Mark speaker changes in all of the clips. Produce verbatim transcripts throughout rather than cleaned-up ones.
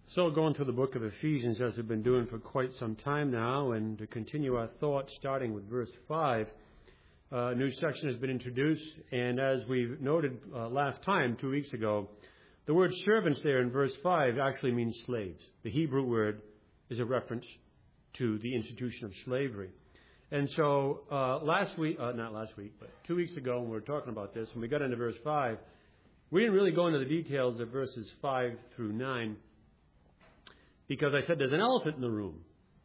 Speaker 1: So going through the book of Ephesians, as we've been doing for quite some time now, and to continue our thoughts, starting with verse five, uh, a new section has been introduced, and as we noted uh, last time, two weeks ago, the word servants there in verse five actually means slaves. The Hebrew word is a reference to the institution of slavery. And so uh, last week, uh, not last week, but two weeks ago when we were talking about this, when we got into verse five, we didn't really go into the details of verses five through nine, because I said there's an elephant in the room.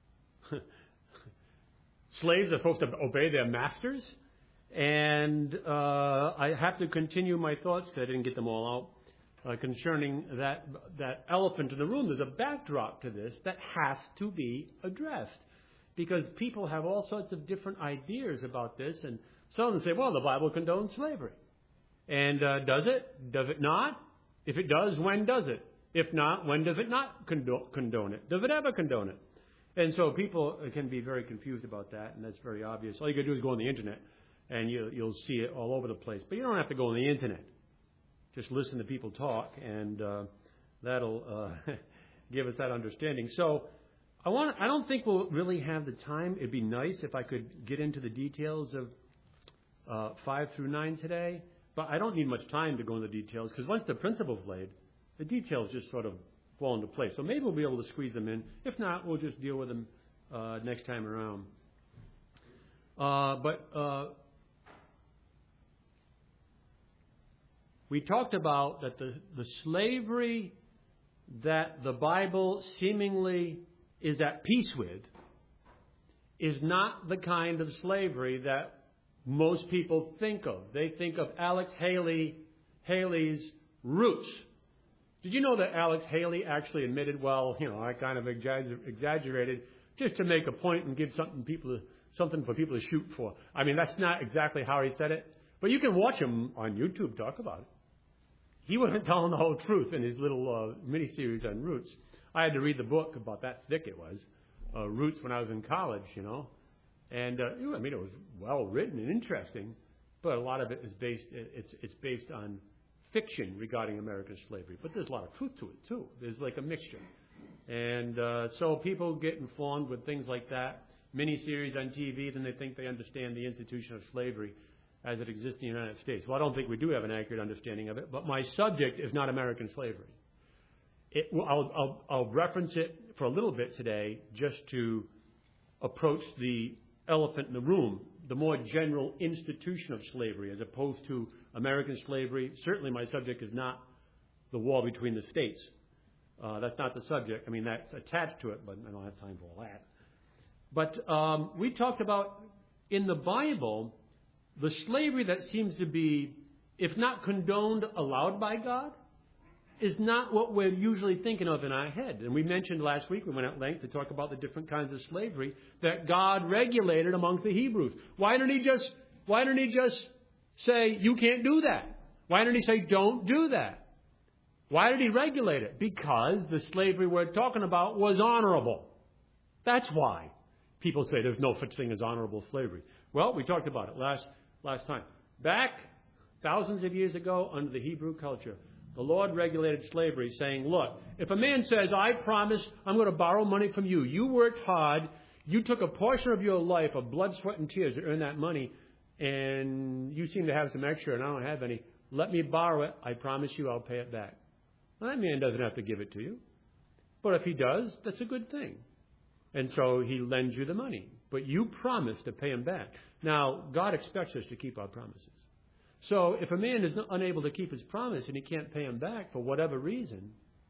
Speaker 1: Slaves are supposed to obey their masters. And uh, I have to continue my thoughts, because I didn't get them all out, uh, concerning that, that elephant in the room. There's a backdrop to this that has to be addressed. Because people have all sorts of different ideas about this. And some of them say, well, the Bible condones slavery. And uh, does it? Does it not? If it does, when does it? If not, when does it not condo- condone it? Does it ever condone it? And so people can be very confused about that, and that's very obvious. All you got to do is go on the Internet, and you, you'll see it all over the place. But you don't have to go on the Internet. Just listen to people talk, and uh, that'll uh, give us that understanding. So I want. I don't think we'll really have the time. It'd be nice if I could get into the details of uh, five through nine today, but I don't need much time to go into the details, because once the principle's laid, the details just sort of fall into place. So maybe we'll be able to squeeze them in. If not, we'll just deal with them uh, next time around. Uh, but uh, we talked about that the, the slavery that the Bible seemingly is at peace with is not the kind of slavery that most people think of. They think of Alex Haley, Haley's roots. Did you know that Alex Haley actually admitted, well, you know, I kind of exaggerated just to make a point and give something people something for people to shoot for. I mean, that's not exactly how he said it, but you can watch him on YouTube talk about it. He wasn't telling the whole truth in his little uh, mini-series on Roots. I had to read the book about that thick it was, uh, Roots, when I was in college, you know. And, uh, I mean, it was well written and interesting, but a lot of it is based, it's, it's based on fiction regarding American slavery, but there's a lot of truth to it too. There's like a mixture, and uh, so people get informed with things like that, miniseries on T V, then they think they understand the institution of slavery as it exists in the United States. Well, I don't think we do have an accurate understanding of it, but my subject is not American slavery. It, I'll, I'll, I'll reference it for a little bit today just to approach the elephant in the room, the more general institution of slavery, as opposed to American slavery. Certainly my subject is not the war between the states. Uh, that's not the subject. I mean, that's attached to it, but I don't have time for all that. But um, we talked about, in the Bible, the slavery that seems to be, if not condoned, allowed by God, is not what we're usually thinking of in our head. And we mentioned last week, we went at length to talk about the different kinds of slavery that God regulated amongst the Hebrews. Why didn't he just, why didn't he just say, you can't do that? Why didn't he say, don't do that? Why did he regulate it? Because the slavery we're talking about was honorable. That's why people say there's no such thing as honorable slavery. Well, we talked about it last, last time. Back thousands of years ago, under the Hebrew culture, the Lord regulated slavery, saying, look, if a man says, I promise I'm going to borrow money from you, you worked hard, you took a portion of your life of blood, sweat, and tears to earn that money, and you seem to have some extra and I don't have any, let me borrow it, I promise you I'll pay it back. Well, that man doesn't have to give it to you. But if he does, that's a good thing. And so he lends you the money. But you promise to pay him back. Now, God expects us to keep our promises. So if a man is unable to keep his promise and he can't pay him back for whatever reason,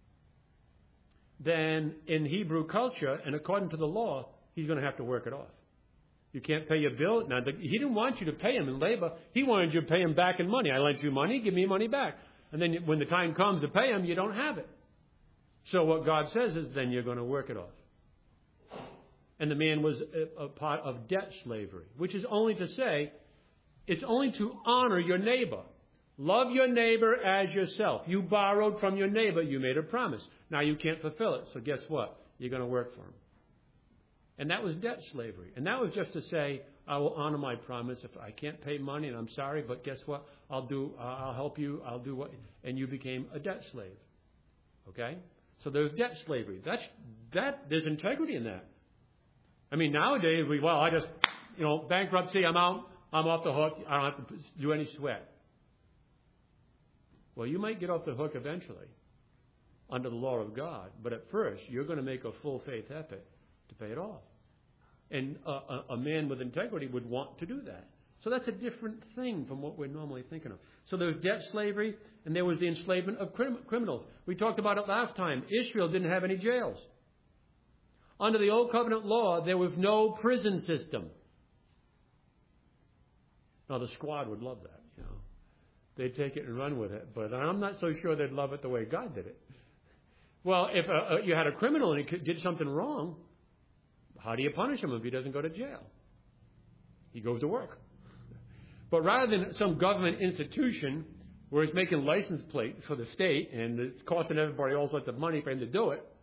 Speaker 1: then in Hebrew culture and according to the law, he's going to have to work it off. You can't pay your bill. Now, the, he didn't want you to pay him in labor. He wanted you to pay him back in money. I lent you money, give me money back. And then when the time comes to pay him, you don't have it. So what God says is then you're going to work it off. And the man was a, a part of debt slavery, which is only to say, it's only to honor your neighbor. Love your neighbor as yourself. You borrowed from your neighbor. You made a promise. Now you can't fulfill it. So guess what? You're going to work for him. And that was debt slavery. And that was just to say, I will honor my promise. If I can't pay money, and I'm sorry, but guess what? I'll do. Uh, I'll help you. I'll do what. And you became a debt slave. Okay? So there's debt slavery. That's that. There's integrity in that. I mean, nowadays we well, I just you know bankruptcy. I'm out. I'm off the hook. I don't have to do any sweat. Well, you might get off the hook eventually under the law of God, but at first you're going to make a full faith effort to pay it off. And a, a, a man with integrity would want to do that. So that's a different thing from what we're normally thinking of. So there was debt slavery, and there was the enslavement of crim- criminals. We talked about it last time. Israel didn't have any jails. Under the Old Covenant law, there was no prison system. Now, the squad would love that, you know. They'd take it and run with it, but I'm not so sure they'd love it the way God did it. Well, if uh, you had a criminal and he did something wrong, how do you punish him if he doesn't go to jail? He goes to work. But rather than some government institution where he's making license plates for the state and it's costing everybody all sorts of money for him to do it,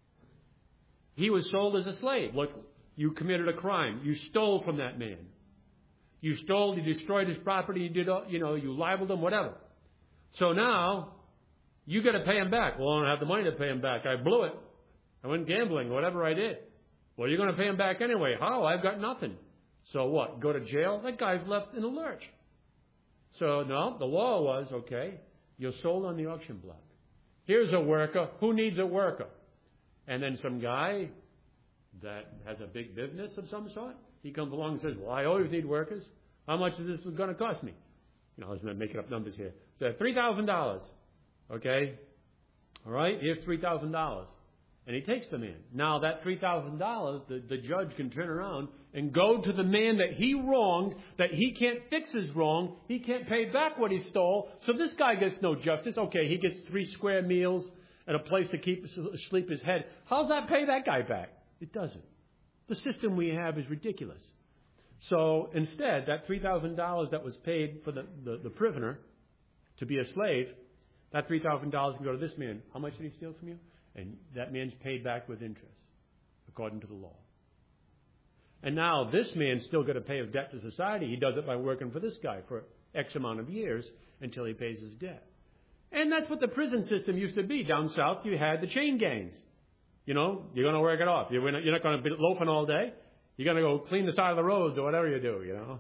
Speaker 1: he was sold as a slave. Look, you committed a crime. You stole from that man. You stole, you destroyed his property, you did, you know, you libeled him, whatever. So now you got to pay him back. Well, I don't have the money to pay him back. I blew it. I went gambling, whatever I did. Well, you're going to pay him back anyway. How? I've got nothing. So what? Go to jail? That guy's left in a lurch. So no, the law was, okay, you're sold on the auction block. Here's a worker. Who needs a worker? And then some guy that has a big business of some sort, he comes along and says, well, I always need workers. How much is this going to cost me? You know, I was making up numbers here. So three thousand dollars. Okay? All right? Here's three thousand dollars. And he takes the man. Now, that three thousand dollars, the, the judge can turn around and go to the man that he wronged, that he can't fix his wrong. He can't pay back what he stole. So this guy gets no justice. Okay, he gets three square meals and a place to keep sleep his head. How's that pay that guy back? It doesn't. The system we have is ridiculous. So instead, that three thousand dollars that was paid for the, the, the prisoner to be a slave, that three thousand dollars can go to this man. How much did he steal from you? And that man's paid back with interest, according to the law. And now this man's still going to pay a debt to society. He does it by working for this guy for X amount of years until he pays his debt. And that's what the prison system used to be. Down south, you had the chain gangs. You know, you're going to work it off. You're not going to be loafing all day. You're going to go clean the side of the roads or whatever you do, you know.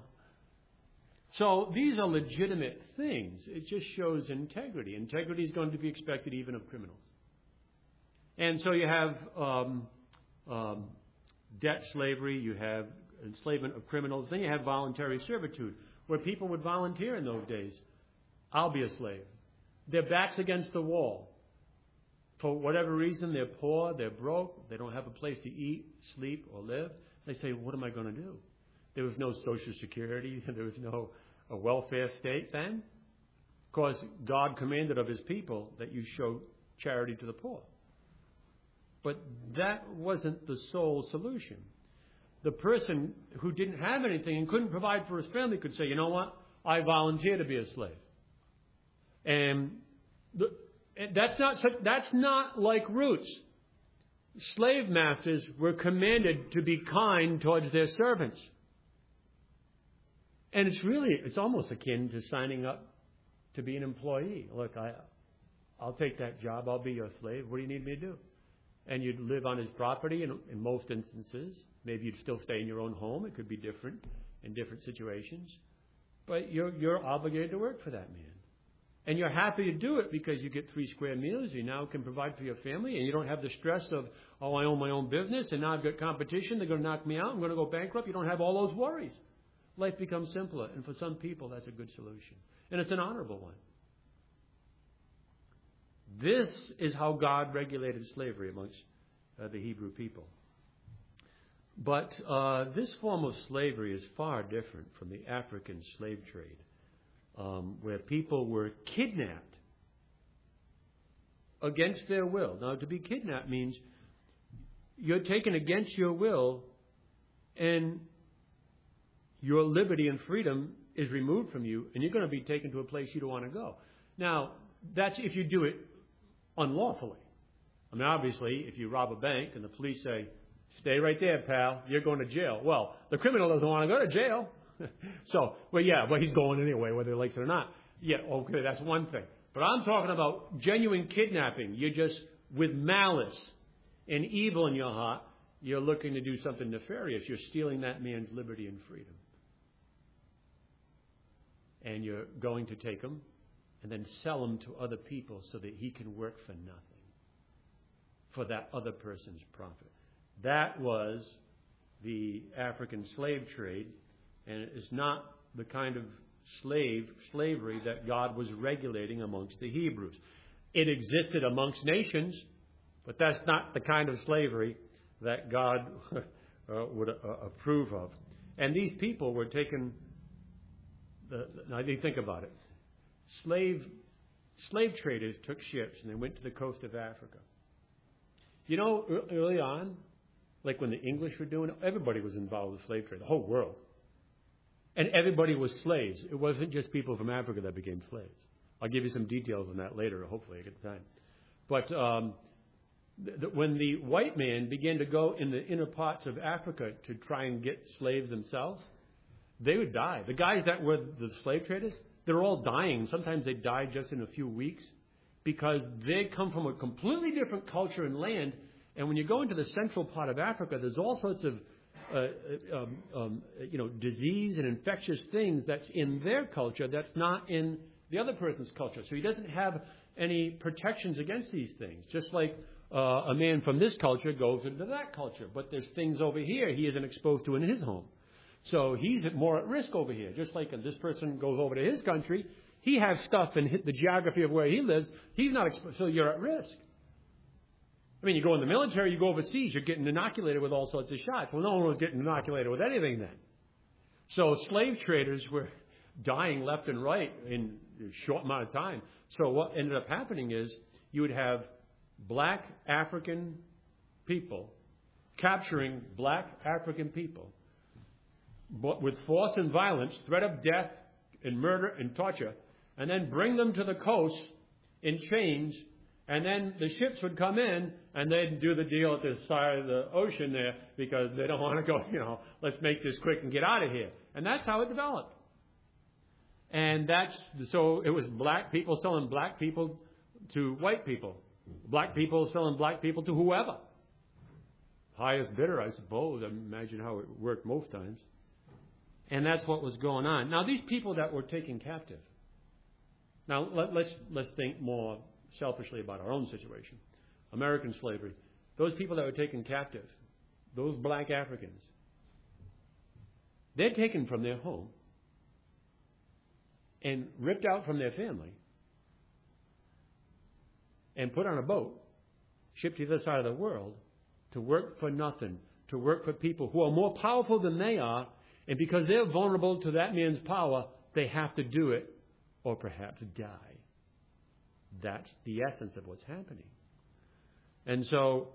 Speaker 1: So these are legitimate things. It just shows integrity. Integrity is going to be expected even of criminals. And so you have um, um, debt slavery, you have enslavement of criminals, then you have voluntary servitude, where people would volunteer in those days. I'll be a slave. Their back's against the wall. For whatever reason, they're poor, they're broke, they don't have a place to eat, sleep, or live. They say, what am I going to do? There was no Social Security, there was no a welfare state then. Because God commanded of his people that you show charity to the poor. But that wasn't the sole solution. The person who didn't have anything and couldn't provide for his family could say, you know what? I volunteer to be a slave. And the, that's not that's not like Roots. Slave masters were commanded to be kind towards their servants. And it's really, it's almost akin to signing up to be an employee. Look, I, I'll take that job. I'll be your slave. What do you need me to do? And you'd live on his property in, in most instances. Maybe you'd still stay in your own home. It could be different in different situations. But you're, you're obligated to work for that man. And you're happy to do it because you get three square meals. You now can provide for your family. And you don't have the stress of, oh, I own my own business. And now I've got competition. They're going to knock me out. I'm going to go bankrupt. You don't have all those worries. Life becomes simpler. And for some people, that's a good solution. And it's an honorable one. This is how God regulated slavery amongst uh, the Hebrew people. But uh, this form of slavery is far different from the African slave trade, um, where people were kidnapped against their will. Now, to be kidnapped means you're taken against your will, and your liberty and freedom is removed from you, and you're going to be taken to a place you don't want to go. Now, that's if you do it unlawfully. I mean, obviously, if you rob a bank and the police say, stay right there, pal, you're going to jail. Well, the criminal doesn't want to go to jail. so, well, yeah, but he's going anyway, whether he likes it or not. Yeah, okay, that's one thing. But I'm talking about genuine kidnapping. You're just with malice and evil in your heart, you're looking to do something nefarious. You're stealing that man's liberty and freedom. And you're going to take them and then sell them to other people so that he can work for nothing, for that other person's profit. That was the African slave trade, and it is not the kind of slave slavery that God was regulating amongst the Hebrews. It existed amongst nations, but that's not the kind of slavery that God uh, would uh, approve of. And these people were taken. The, now, you think about it. Slave slave traders took ships and they went to the coast of Africa. You know, early on, like when the English were doing it, everybody was involved with slave trade, the whole world. And everybody was slaves. It wasn't just people from Africa that became slaves. I'll give you some details on that later, hopefully I get the time. But um, th- th- when the white man began to go in the inner parts of Africa to try and get slaves themselves, they would die. The guys that were the slave traders, they're all dying. Sometimes they die just in a few weeks because they come from a completely different culture and land. And when you go into the central part of Africa, there's all sorts of uh, um, um, you know, disease and infectious things that's in their culture that's not in the other person's culture. So he doesn't have any protections against these things. Just like uh, a man from this culture goes into that culture. But there's things over here he isn't exposed to in his home. So he's more at risk over here. Just like this person goes over to his country, he has stuff in the geography of where he lives. He's not exposed, so you're at risk. I mean, you go in the military, you go overseas, you're getting inoculated with all sorts of shots. Well, no one was getting inoculated with anything then. So slave traders were dying left and right in a short amount of time. So what ended up happening is you would have black African people capturing black African people, but with force and violence, threat of death and murder and torture, and then bring them to the coast in chains, and then the ships would come in and they'd do the deal at the side of the ocean there because they don't want to go, you know, let's make this quick and get out of here. And that's how it developed. And that's, so it was black people selling black people to white people. Black people selling black people to whoever. Highest bidder, I suppose. I imagine how it worked most times. And that's what was going on. Now, these people that were taken captive. Now, let, let's let's think more selfishly about our own situation. American slavery. Those people that were taken captive, those black Africans, they're taken from their home and ripped out from their family and put on a boat, shipped to the other side of the world to work for nothing, to work for people who are more powerful than they are. And because they're vulnerable to that man's power, they have to do it or perhaps die. That's the essence of what's happening. And so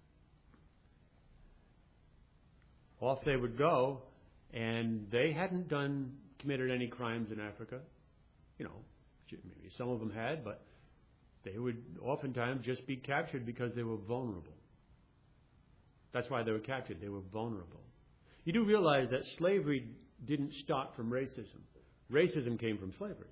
Speaker 1: off they would go, and they hadn't done, committed any crimes in Africa. You know, maybe some of them had, but they would oftentimes just be captured because they were vulnerable. That's why they were captured. They were vulnerable. You do realize that slavery didn't start from racism. Racism came from slavery.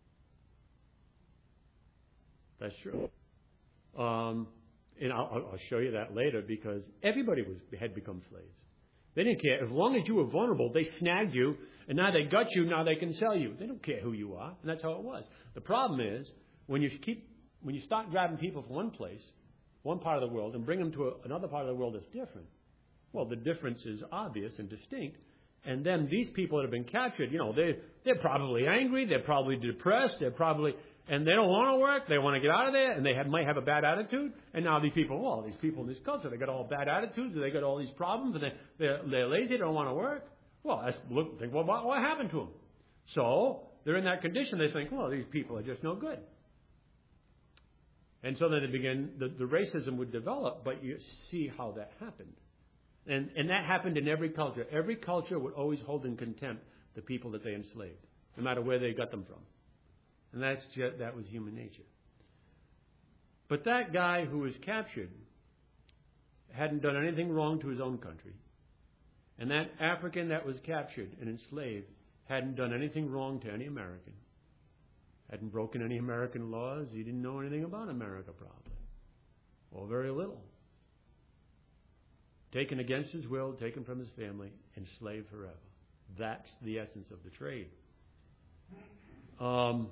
Speaker 1: That's true. Um, and I'll, I'll show you that later because everybody was had become slaves. They didn't care. As long as you were vulnerable, they snagged you, and now they got you, now they can sell you. They don't care who you are, and that's how it was. The problem is when you keep when you start grabbing people from one place, one part of the world, and bring them to a, another part of the world that's different, well, the difference is obvious and distinct. And then these people that have been captured, you know, they they're probably angry, they're probably depressed, they're probably and they don't want to work. They want to get out of there, and they have, might have a bad attitude. And now these people, well, these people in this culture, they got all bad attitudes, and they got all these problems, and they they're, they're lazy, they don't want to work. Well, that's, look, think, well, what, what happened to them? So they're in that condition. They think, well, these people are just no good. And so then they begin, the, the racism would develop, but you see how that happened. And and that happened in every culture. Every culture would always hold in contempt the people that they enslaved, no matter where they got them from. And that's just, that was human nature. But that guy who was captured hadn't done anything wrong to his own country. And that African that was captured and enslaved hadn't done anything wrong to any American. Hadn't broken any American laws. He didn't know anything about America probably. or very little. Taken against his will, taken from his family, enslaved forever. That's the essence of the trade. Um,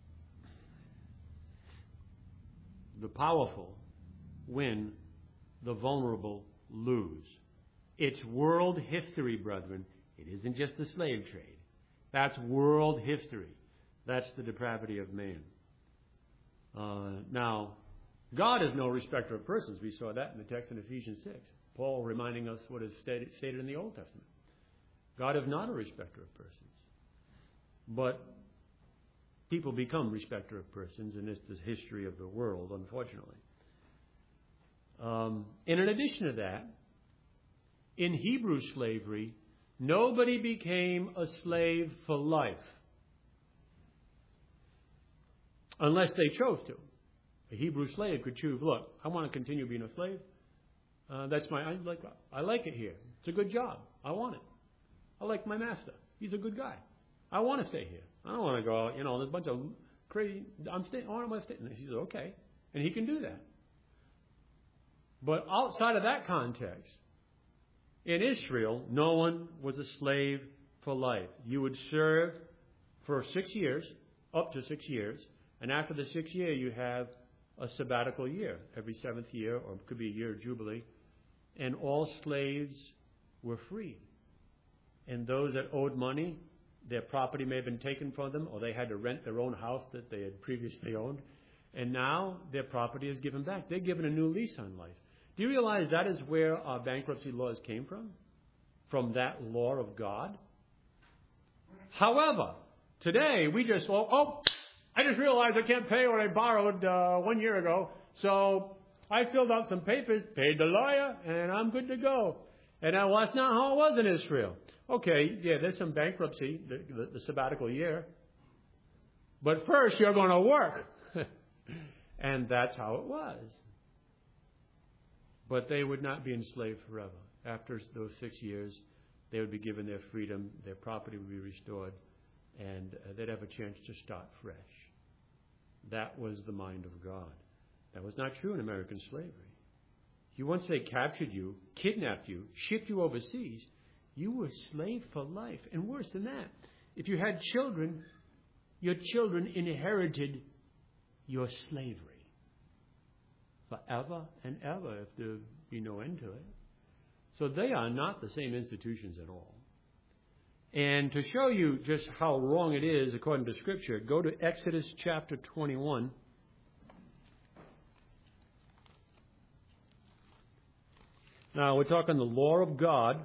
Speaker 1: the powerful win, the vulnerable lose. It's world history, brethren. It isn't just the slave trade. That's world history. That's the depravity of man. Uh, now, God is no respecter of persons. We saw that in the text in Ephesians six. Paul reminding us what is stated, stated in the Old Testament. God is not a respecter of persons. But people become respecter of persons, and it's the history of the world, unfortunately. Um, and in addition to that, in Hebrew slavery, nobody became a slave for life unless they chose to. A Hebrew slave could choose, look, I want to continue being a slave. Uh, that's my, I like, I like it here. It's a good job. I want it. I like my master. He's a good guy. I want to stay here. I don't want to go out, you know, there's a bunch of crazy, I'm staying, I want to stay. And he says, okay. And he can do that. But outside of that context, in Israel, no one was a slave for life. You would serve for six years, up to six years, and after the sixth year, you have a sabbatical year, every seventh year, or it could be a year of Jubilee, and all slaves were free. And those that owed money, their property may have been taken from them, or they had to rent their own house that they had previously owned, and now their property is given back. They're given a new lease on life. Do you realize that is where our bankruptcy laws came from? From that law of God? However, today we just, oh, oh I just realized I can't pay what I borrowed uh, one year ago, so I filled out some papers, paid the lawyer, and I'm good to go. And now, well, that's not how it was in Israel. Okay, yeah, there's some bankruptcy, the, the, the sabbatical year. But first, you're going to work. And that's how it was. But they would not be enslaved forever. After those six years, they would be given their freedom, their property would be restored, and uh, they'd have a chance to start fresh. That was the mind of God. That was not true in American slavery. You once they captured you, kidnapped you, shipped you overseas, you were a slave for life. And worse than that, if you had children, your children inherited your slavery forever and ever, if there be no end to it. So they are not the same institutions at all. And to show you just how wrong it is according to Scripture, go to Exodus chapter twenty-one. Now, we're talking the law of God.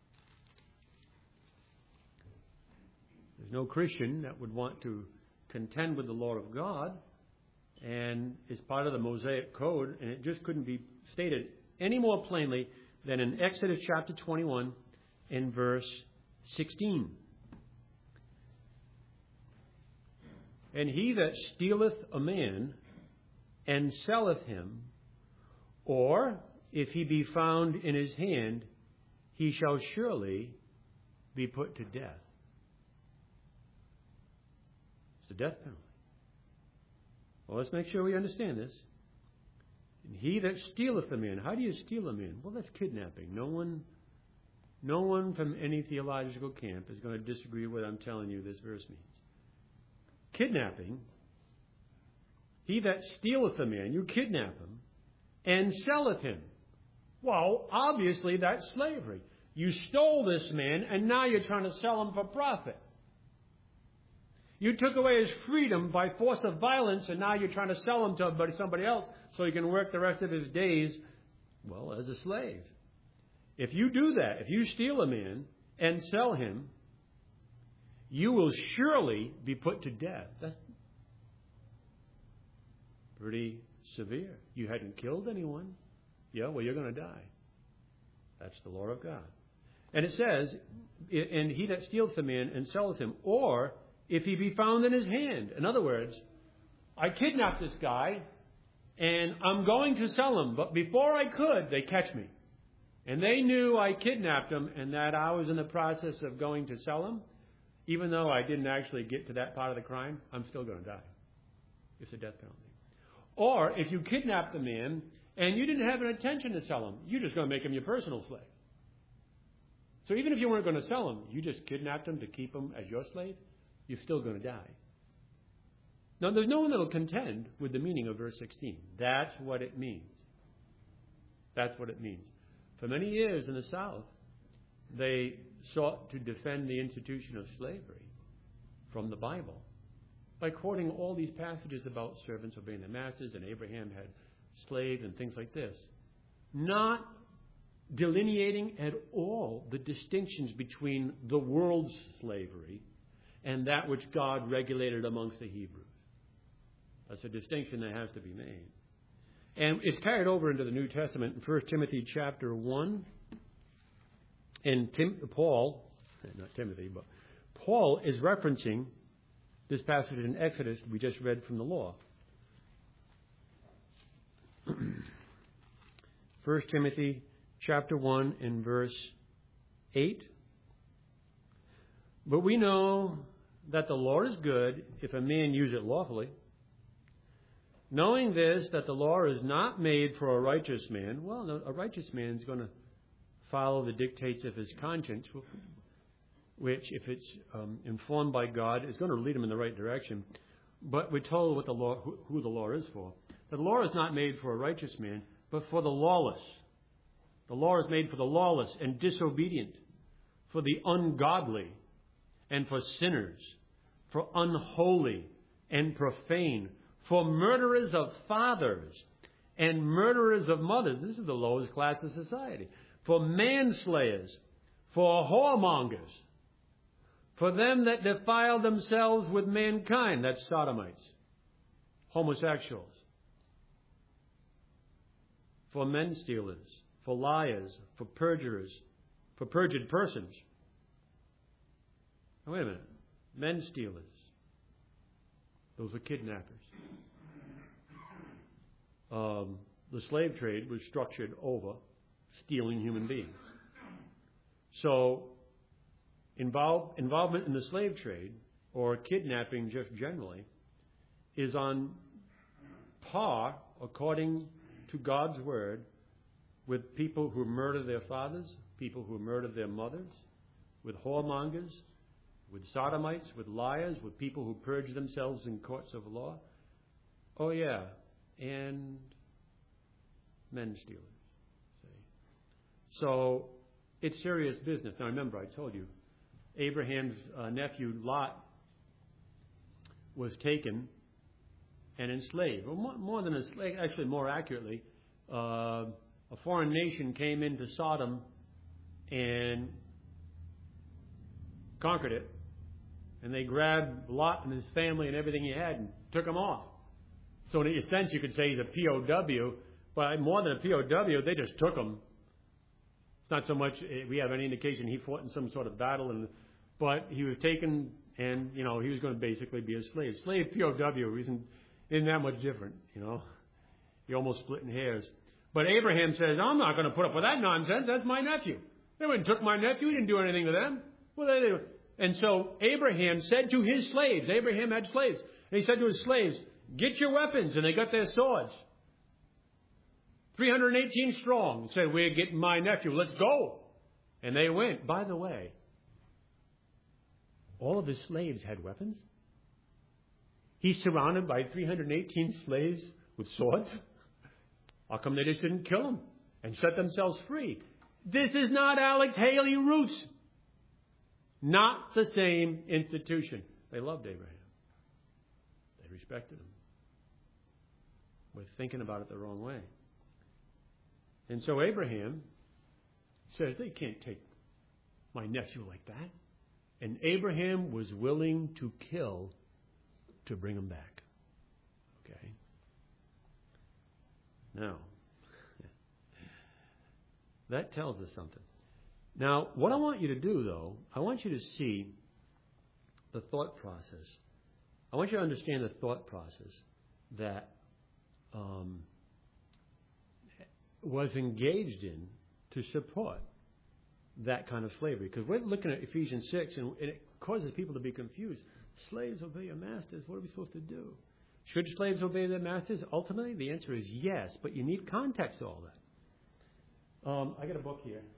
Speaker 1: There's no Christian that would want to contend with the law of God, and it's part of the Mosaic Code, and it just couldn't be stated any more plainly than in Exodus chapter twenty-one in verse sixteen. And he that stealeth a man and selleth him, or if he be found in his hand, he shall surely be put to death. It's a death penalty. Well, let's make sure we understand this. And he that stealeth a man, how do you steal a man? Well, that's kidnapping. No one, no one from any theological camp is going to disagree with what I'm telling you this verse means. Kidnapping, he that stealeth a man, you kidnap him, and selleth him. Well, obviously that's slavery. You stole this man, and now you're trying to sell him for profit. You took away his freedom by force of violence, and now you're trying to sell him to somebody else so he can work the rest of his days, well, as a slave. If you do that, if you steal a man and sell him, you will surely be put to death. That's pretty severe. You hadn't killed anyone. Yeah, well, you're going to die. That's the law of God. And it says, and he that stealeth a man and selleth him, or if he be found in his hand. In other words, I kidnapped this guy, and I'm going to sell him. But before I could, they catch me. And they knew I kidnapped him and that I was in the process of going to sell him. Even though I didn't actually get to that part of the crime, I'm still going to die. It's a death penalty. Or if you kidnap the man And you didn't have an intention to sell him. You're just going to make him your personal slave. So even if you weren't going to sell him, you just kidnapped him to keep him as your slave, you're still going to die. Now, there's no one that will contend with the meaning of verse sixteen. That's what it means. That's what it means. For many years in the South, they sought to defend the institution of slavery from the Bible by quoting all these passages about servants obeying their masters, and Abraham had slaves and things like this, not delineating at all the distinctions between the world's slavery and that which God regulated amongst the Hebrews. That's a distinction that has to be made. And it's carried over into the New Testament in First Timothy chapter one. And Tim, Paul, not Timothy, but Paul is referencing this passage in Exodus we just read from the law. First Timothy chapter one and verse eight. But we know that the law is good if a man use it lawfully. Knowing this, that the law is not made for a righteous man. Well, a righteous man is going to follow the dictates of his conscience, which, if it's um, informed by God, is going to lead him in the right direction. But we're told what the law, who, who the law is for. The law is not made for a righteous man, but for the lawless. The law is made for the lawless and disobedient, for the ungodly, and for sinners, for unholy and profane, for murderers of fathers and murderers of mothers. This is the lowest class of society. For manslayers, for whoremongers, for them that defile themselves with mankind. That's sodomites, homosexuals, for men stealers, for liars, for perjurers, for perjured persons. Now, wait a minute. Men stealers. Those are kidnappers. Um, the slave trade was structured over stealing human beings. So, involve, involvement in the slave trade, or kidnapping just generally, is on par, according to God's word, with people who murder their fathers, people who murder their mothers, with whoremongers, with sodomites, with liars, with people who purge themselves in courts of law. Oh, yeah. And men stealers. See? So it's serious business. Now, remember, I told you, Abraham's uh, nephew Lot was taken and enslaved. Well, more, more than a slave, actually, more accurately, uh, a foreign nation came into Sodom and conquered it. And they grabbed Lot and his family and everything he had and took him off. So in a sense, you could say he's a P O W, but more than a P O W, they just took him. It's not so much we have any indication he fought in some sort of battle, and but he was taken, and you know he was going to basically be a slave. Slave P O W isn't isn't that much different, you know. You're almost splitting hairs. But Abraham says, I'm not going to put up with that nonsense. That's my nephew. They went and took my nephew. He didn't do anything to them. Well, they did. And so Abraham said to his slaves, Abraham had slaves, and he said to his slaves, get your weapons. And they got their swords. three hundred eighteen strong. And said, we're getting my nephew. Let's go. And they went. By the way, all of his slaves had weapons. He's surrounded by three hundred eighteen slaves with swords. How come they just didn't kill him and set themselves free? This is not Alex Haley roots. Not the same institution. They loved Abraham. They respected him. We're thinking about it the wrong way. And so Abraham says, they can't take my nephew like that. And Abraham was willing to kill to bring him back. Okay? Now, that tells us something. Now, what I want you to do, though, I want you to see the thought process. I want you to understand the thought process that um, was engaged in to support that kind of slavery. Because we're looking at Ephesians six, and it causes people to be confused. Slaves, obey your masters. What are we supposed to do? Should slaves obey their masters? Ultimately, the answer is yes, but you need context to all that. Um, I got a book here.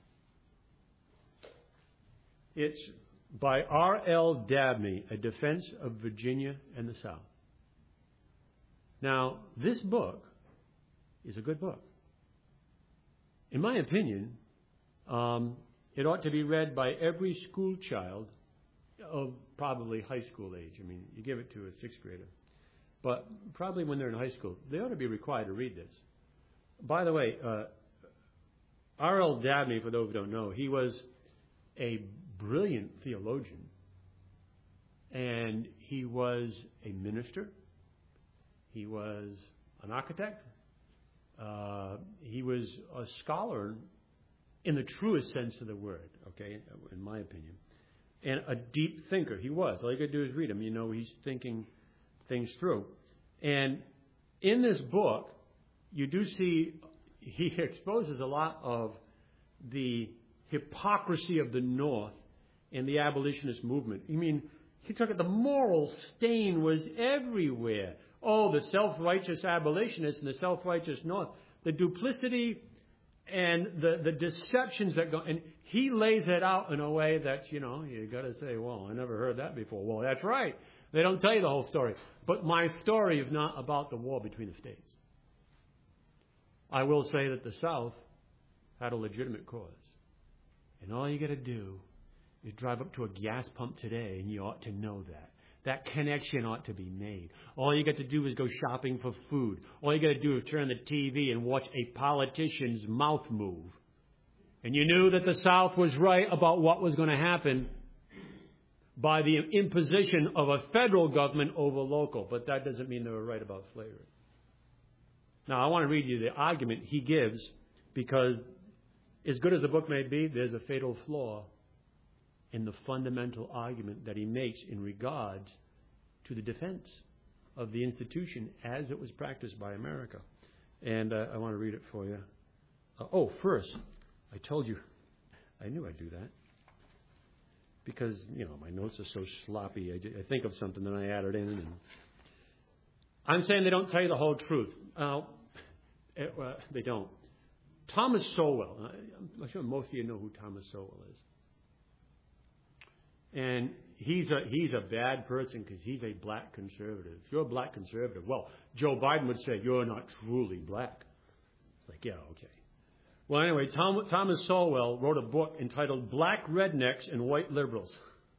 Speaker 1: It's by R L Dabney, A Defense of Virginia and the South. Now, this book is a good book. In my opinion, um, it ought to be read by every school child of probably high school age. I mean, you give it to a sixth grader. But probably when they're in high school, they ought to be required to read this. By the way, uh, R L Dabney, for those who don't know, he was a brilliant theologian. And he was a minister. He was an architect. Uh, he was a scholar in the truest sense of the word, okay, in my opinion. And a deep thinker. He was. All you got to do is read him. You know, he's thinking things through. And in this book, you do see he exposes a lot of the hypocrisy of the North and the abolitionist movement. I mean, he took it, the moral stain was everywhere. Oh, the self-righteous abolitionists and the self-righteous North, the duplicity and the, the deceptions that go, and he lays it out in a way that, you know, you got to say, well, I never heard that before. Well, that's right. They don't tell you the whole story. But my story is not about the war between the states. I will say that the South had a legitimate cause. And all you got to do is drive up to a gas pump today, and you ought to know that. That connection ought to be made. All you got to do is go shopping for food. All you got to do is turn the T V and watch a politician's mouth move. And you knew that the South was right about what was going to happen by the imposition of a federal government over local. But that doesn't mean they were right about slavery. Now, I want to read you the argument he gives, because as good as the book may be, there's a fatal flaw in the fundamental argument that he makes in regards to the defense of the institution as it was practiced by America. And uh, I want to read it for you. Uh, oh, first, I told you, I knew I'd do that. Because, you know, my notes are so sloppy. I, I think of something, then I add it in. And I'm saying they don't tell you the whole truth. Uh, it, uh, they don't. Thomas Sowell. I'm sure most of you know who Thomas Sowell is. And he's a he's a bad person because he's a black conservative. If you're a black conservative, well, Joe Biden would say you're not truly black. It's like, yeah, okay. Well, anyway, Tom, Thomas Sowell wrote a book entitled Black Rednecks and White Liberals.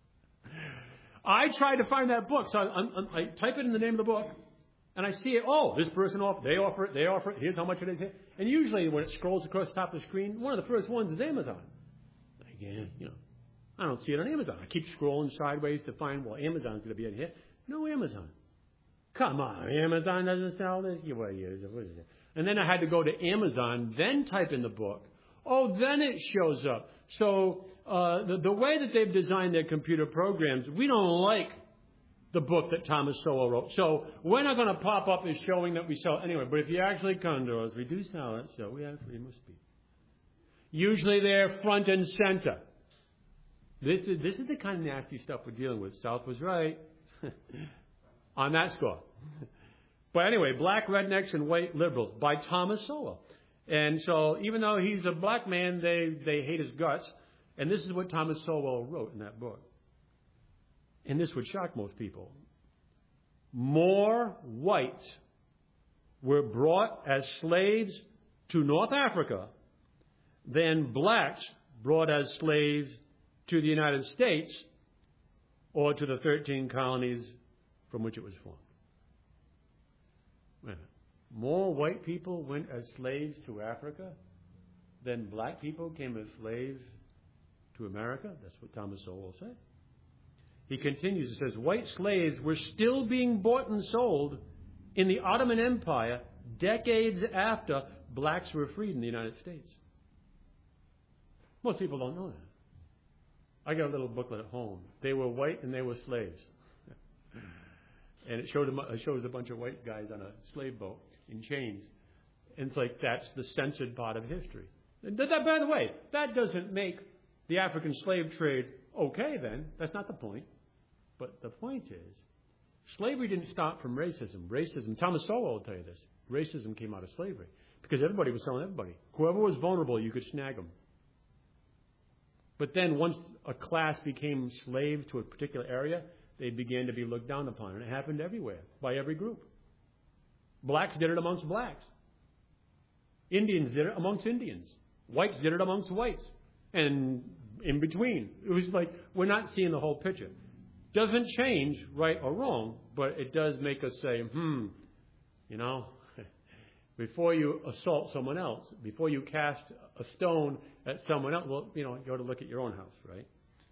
Speaker 1: I tried to find that book, so I, I, I type it in the name of the book, and I see it. Oh, this person offer, they offer it, they offer it. Here's how much it is here. And usually, when it scrolls across the top of the screen, one of the first ones is Amazon. Again, you know. I don't see it on Amazon. I keep scrolling sideways to find, well, Amazon's going to be in here. No Amazon. Come on, Amazon doesn't sell this. You what is it? What is it? And then I had to go to Amazon, then type in the book. Oh, then it shows up. So uh, the, the way that they've designed their computer programs, we don't like the book that Thomas Sowell wrote. So we're not going to pop up as showing that we sell anyway. But if you actually come to us, we do sell it. So we have free must be. Usually they're front and center. This is this is the kind of nasty stuff we're dealing with. South was right on that score. But anyway, Black Rednecks and White Liberals by Thomas Sowell. And so even though he's a black man, they, they hate his guts. And this is what Thomas Sowell wrote in that book. And this would shock most people. More whites were brought as slaves to North Africa than blacks brought as slaves to the United States or to the thirteen colonies from which it was formed. Wait a minute. More white people went as slaves to Africa than black people came as slaves to America? That's what Thomas Sowell said. He continues, he says, white slaves were still being bought and sold in the Ottoman Empire decades after blacks were freed in the United States. Most people don't know that. I got a little booklet at home. They were white and they were slaves. And it showed them, it shows a bunch of white guys on a slave boat in chains. And it's like that's the censored part of history. And that, by the way, that doesn't make the African slave trade okay then. That's not the point. But the point is, Slavery didn't stop from racism. Racism, Thomas Sowell will tell you this, racism came out of slavery because everybody was selling everybody. Whoever was vulnerable, you could snag them. But then once a class became slaves to a particular area, they began to be looked down upon. And it happened everywhere, by every group. Blacks did it amongst blacks. Indians did it amongst Indians. Whites did it amongst whites. And in between. It was like, we're not seeing the whole picture. Doesn't change right or wrong, but it does make us say, hmm, you know, before you assault someone else, before you cast a stone at someone else, well, you know, you ought to look at your own house, right?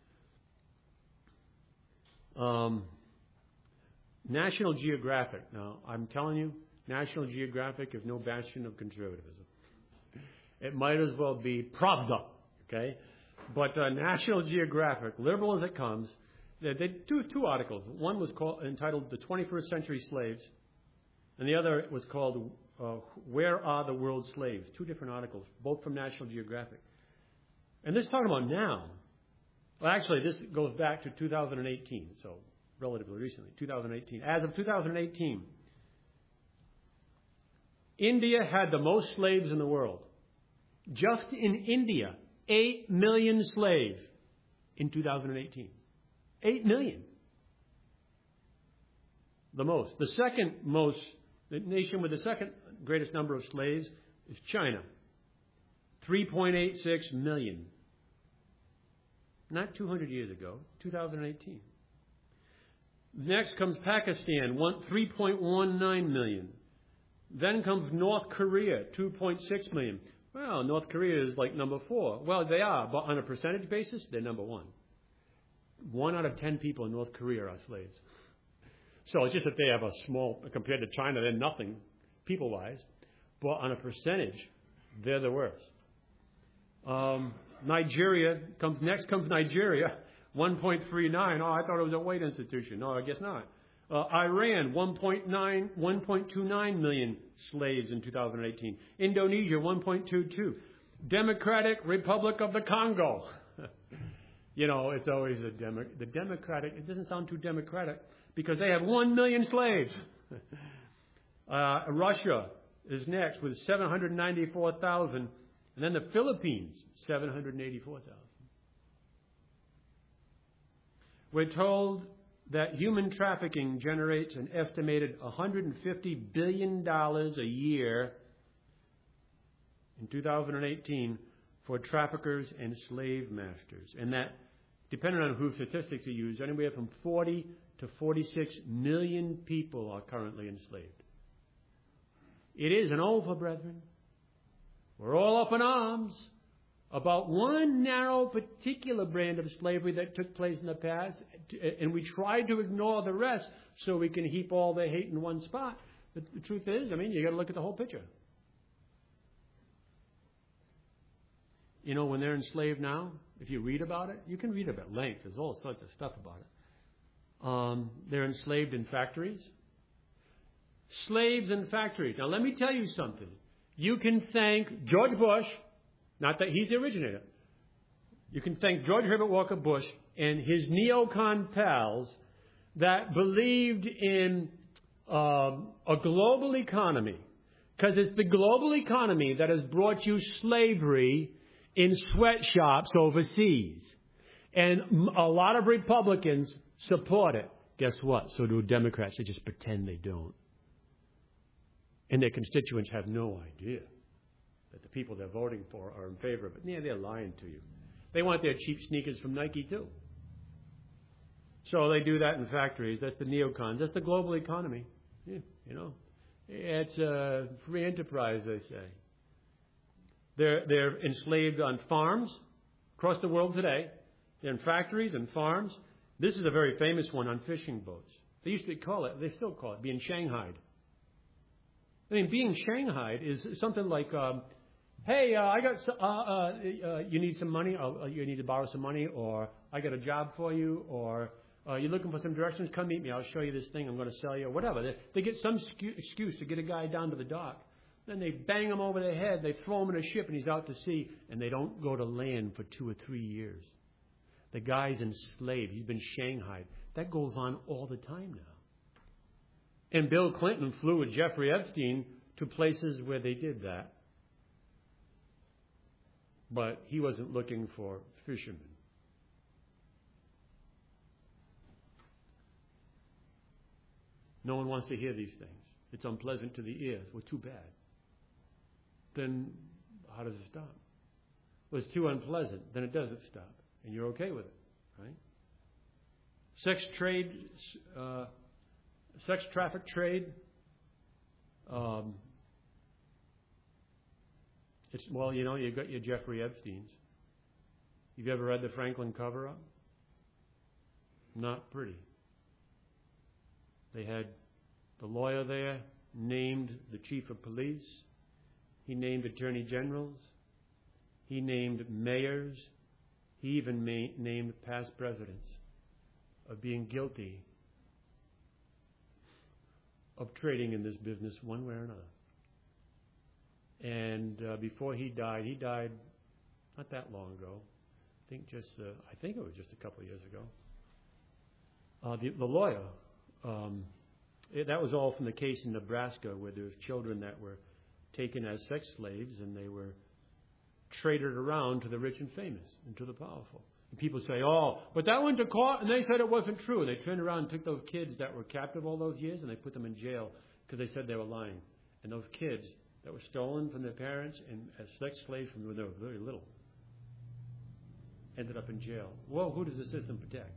Speaker 1: Um, National Geographic. Now, I'm telling you, National Geographic is no bastion of conservatism. It might as well be Pravda, okay? But uh, National Geographic, liberal as it comes, they did two, two articles. One was called, entitled The twenty-first Century Slaves, and the other was called uh, Where Are the World's Slaves? Two different articles, both from National Geographic. And this is talking about now. Well, actually, this goes back to two thousand eighteen, so relatively recently, two thousand eighteen. As of two thousand eighteen, India had the most slaves in the world. Just in India, eight million slaves in two thousand eighteen. eight million. The most. The second most, the nation with the second greatest number of slaves is China. three point eight six million. Not two hundred years ago, two thousand eighteen. Next comes Pakistan, three point one nine million. Then comes North Korea, two point six million. Well, North Korea is like number four. Well, they are, but on a percentage basis, they're number one. One out of ten people in North Korea are slaves. So it's just that they have a small, compared to China, they're nothing, people-wise. But on a percentage, they're the worst. Um, Nigeria comes next. Comes Nigeria, one point three nine. Oh, I thought it was a weight institution. No, I guess not. Uh, Iran, one point two nine million slaves in two thousand eighteen. Indonesia, one point two two. Democratic Republic of the Congo. You know, it's always a demo, the Democratic. It doesn't sound too democratic because they have one million slaves. uh, Russia is next with seven hundred ninety-four thousand. And then the Philippines, seven hundred eighty-four thousand. We're told that human trafficking generates an estimated one hundred fifty billion dollars a year in two thousand eighteen for traffickers and slave masters. And that, depending on whose statistics you use, anywhere from forty to forty-six million people are currently enslaved. It isn't over, brethren. We're all up in arms about one narrow particular brand of slavery that took place in the past, and we try to ignore the rest so we can heap all the hate in one spot. But the truth is, I mean, you got to look at the whole picture. You know, when they're enslaved now, if you read about it, you can read about length. There's all sorts of stuff about it. Um, they're enslaved in factories. Slaves in factories. Now, let me tell you something. You can thank George Bush, not that he's the originator. You can thank George Herbert Walker Bush and his neocon pals that believed in um, a global economy. Because it's the global economy that has brought you slavery in sweatshops overseas. And a lot of Republicans support it. Guess what? So do Democrats. They just pretend they don't. And their constituents have no idea that the people they're voting for are in favor of it. Yeah, they're lying to you. They want their cheap sneakers from Nike, too. So they do that in factories. That's the neocons. That's the global economy. Yeah, you know, it's a free enterprise, they say. They're, they're enslaved on farms across the world today. They're in factories and farms. This is a very famous one on fishing boats. They used to call it, they still call it, being shanghaied. I mean, being shanghaied is something like, um, hey, uh, I got, uh, uh, uh, you need some money, uh, you need to borrow some money, or I got a job for you, or uh, you're looking for some directions, come meet me, I'll show you this thing I'm going to sell you, or whatever. They, they get some excuse to get a guy down to the dock. Then they bang him over the head, they throw him in a ship, and he's out to sea, and they don't go to land for two or three years. The guy's enslaved. He's been shanghaied. That goes on all the time now. And Bill Clinton flew with Jeffrey Epstein to places where they did that. But he wasn't looking for fishermen. No one wants to hear these things. It's unpleasant to the ears. Well, too bad. Then how does it stop? Well, it's too unpleasant. Then it doesn't stop. And you're okay with it, right? Sex trade, uh, sex traffic trade. Um, it's well, you know, you've got your Jeffrey Epsteins. You've ever read the Franklin cover-up? Not pretty. They had the lawyer there named the chief of police. He named attorney generals. He named mayors. He even ma- named past presidents of being guilty of trading in this business one way or another. And uh, before he died, he died not that long ago. I think just, uh, I think it was just a couple of years ago. Uh, the, the lawyer, um, it, that was all from the case in Nebraska where there was children that were taken as sex slaves and they were traded around to the rich and famous and to the powerful. And people say, oh, but that went to court and they said it wasn't true. And they turned around and took those kids that were captive all those years and they put them in jail because they said they were lying. And those kids that were stolen from their parents and as sex slaves from when they were very little ended up in jail. Well, who does the system protect?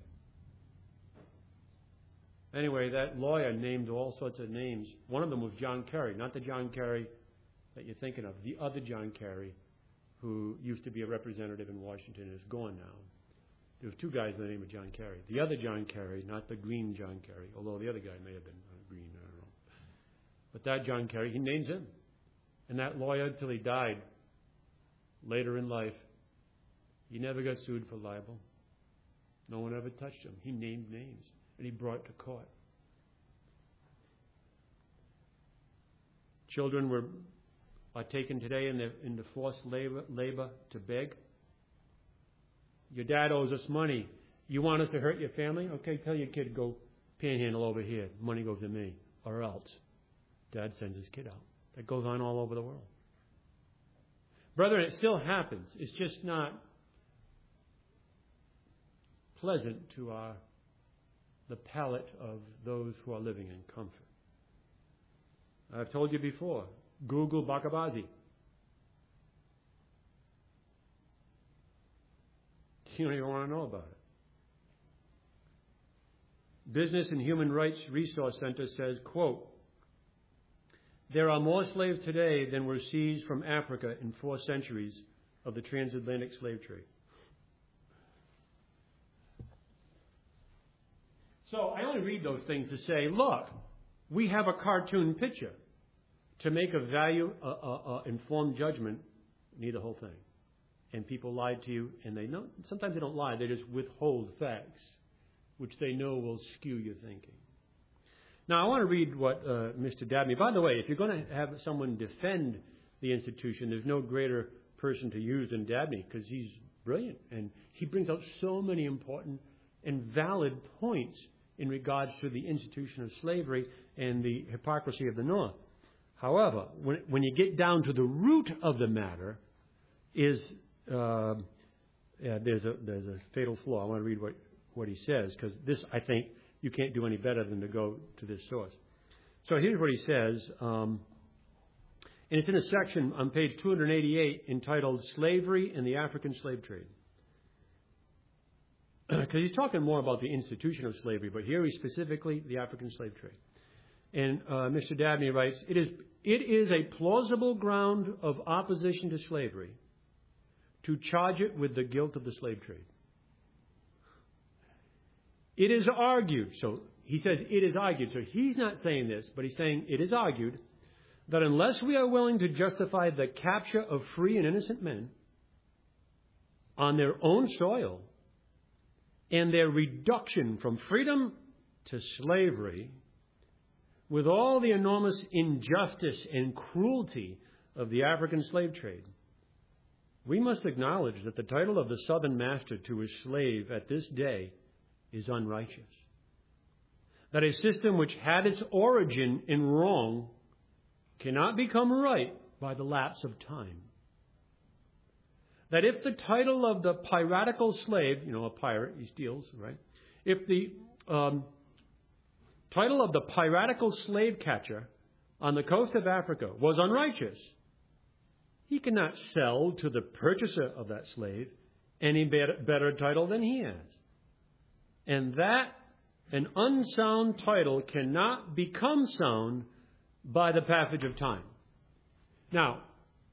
Speaker 1: Anyway, that lawyer named all sorts of names. One of them was John Kerry, not the John Kerry that you're thinking of, the other John Kerry, who used to be a representative in Washington and is gone now. There was two guys by the name of John Kerry. The other John Kerry, not the green John Kerry, although the other guy may have been uh, green, I don't know. But that John Kerry, he names him. And that lawyer, until he died, later in life, he never got sued for libel. No one ever touched him. He named names, and he brought it to court. Children were are taken today in the, into forced labor, labor to beg. Your dad owes us money. You want us to hurt your family? Okay, tell your kid, go panhandle over here. Money goes to me. Or else. Dad sends his kid out. That goes on all over the world. Brethren, it still happens. It's just not pleasant to our, the palate of those who are living in comfort. I've told you before, Google Bakabazi. You don't even want to know about it. Business and Human Rights Resource Center says, quote, there are more slaves today than were seized from Africa in four centuries of the transatlantic slave trade. So I only read those things to say, look, we have a cartoon picture. To make a value, uh, uh, uh, informed judgment, you need the whole thing. And people lied to you, and they know, sometimes they don't lie, they just withhold facts, which they know will skew your thinking. Now, I want to read what uh, Mister Dabney, by the way, if you're going to have someone defend the institution, there's no greater person to use than Dabney, because he's brilliant, and he brings out so many important and valid points in regards to the institution of slavery and the hypocrisy of the North. However, when, when you get down to the root of the matter, is uh, yeah, there's a there's a fatal flaw. I want to read what, what he says, because this, I think, you can't do any better than to go to this source. So here's what he says, um, and it's in a section on page two eighty-eight entitled "Slavery and the African Slave Trade." Because he's talking more about the institution of slavery, but here he's specifically the African slave trade. And uh, Mister Dabney writes, it is, it is a plausible ground of opposition to slavery to charge it with the guilt of the slave trade. It is argued, so he says it is argued, so he's not saying this, but he's saying it is argued that unless we are willing to justify the capture of free and innocent men on their own soil and their reduction from freedom to slavery, with all the enormous injustice and cruelty of the African slave trade, we must acknowledge that the title of the southern master to his slave at this day is unrighteous. that a system which had its origin in wrong cannot become right by the lapse of time. That if the title of the piratical slave, you know, a pirate, he steals, right? If the um, title of the piratical slave catcher on the coast of Africa was unrighteous, he cannot sell to the purchaser of that slave any better, better title than he has. And that an unsound title cannot become sound by the passage of time. Now,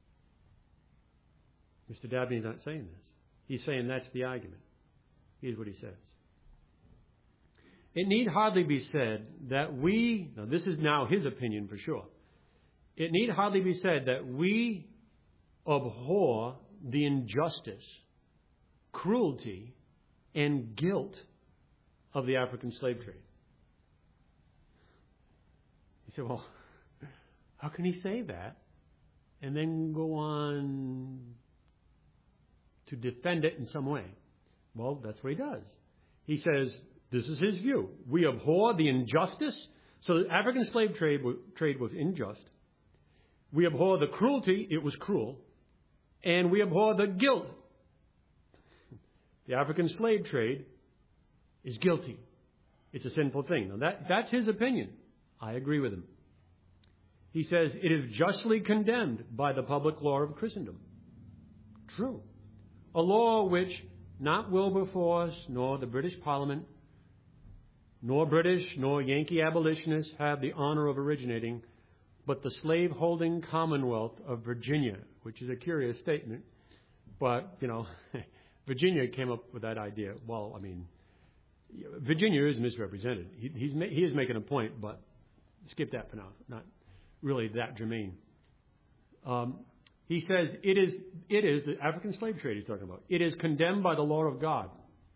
Speaker 1: Mister Dabney's not saying this. He's saying that's the argument. Here's what he says. It need hardly be said that we, now this is now his opinion for sure, it need hardly be said that we abhor the injustice, cruelty, and guilt of the African slave trade. He said, well, how can he say that and then go on to defend it in some way? Well, that's what he does. He says, this is his view. We abhor the injustice. So the African slave trade, trade was unjust. We abhor the cruelty. It was cruel. And we abhor the guilt. The African slave trade is guilty. It's a sinful thing. Now that, that's his opinion. I agree with him. He says it is justly condemned by the public law of Christendom. True. A law which not Wilberforce, nor the British Parliament, nor British, nor Yankee abolitionists have the honor of originating, but the slave-holding Commonwealth of Virginia, which is a curious statement. But, you know, Virginia came up with that idea. Well, I mean, Virginia is misrepresented. He, he's, he is making a point, but skip that for now. Not really that germane. Um, he says it is, it is, the African slave trade he's talking about, it is condemned by the law of God.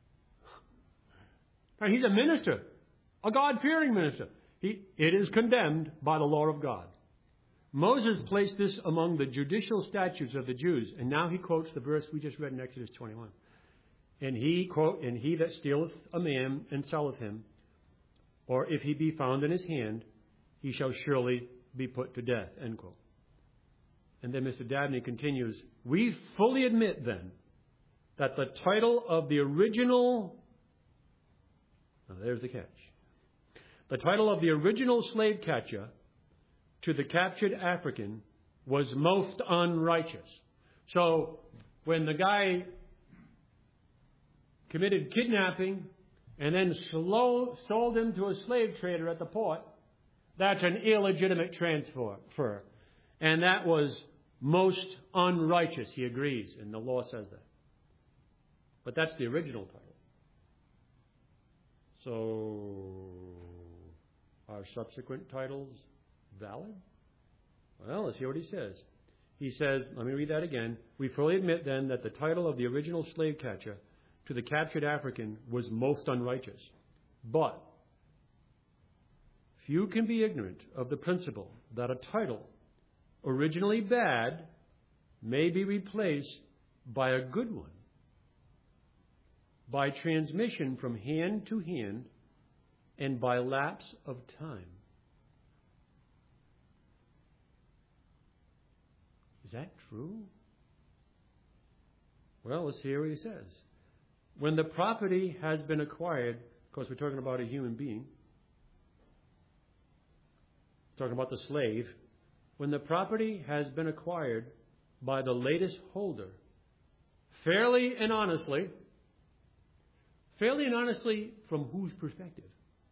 Speaker 1: Now, he's a minister, a God-fearing minister. He, it is condemned by the law of God. Moses placed this among the judicial statutes of the Jews, and now he quotes the verse we just read in Exodus twenty-one. And he, quote, and he that stealeth a man and selleth him, or if he be found in his hand, he shall surely be put to death, end quote. And then Mister Dabney continues, we fully admit then that the title of the original, now there's the catch, the title of the original slave catcher to the captured African was most unrighteous. So when the guy committed kidnapping and then slow, sold him to a slave trader at the port, that's an illegitimate transfer. And that was most unrighteous. He agrees, and the law says that. But that's the original title. So, are subsequent titles valid? Well, let's hear what he says. He says, let me read that again. We fully admit then that the title of the original slave catcher to the captured African was most unrighteous. But few can be ignorant of the principle that a title originally bad may be replaced by a good one by transmission from hand to hand and by lapse of time. Is that true? Well, let's hear what he says. When the property has been acquired, of course, we're talking about a human being, talking about the slave. When the property has been acquired by the latest holder, fairly and honestly, fairly and honestly from whose perspective?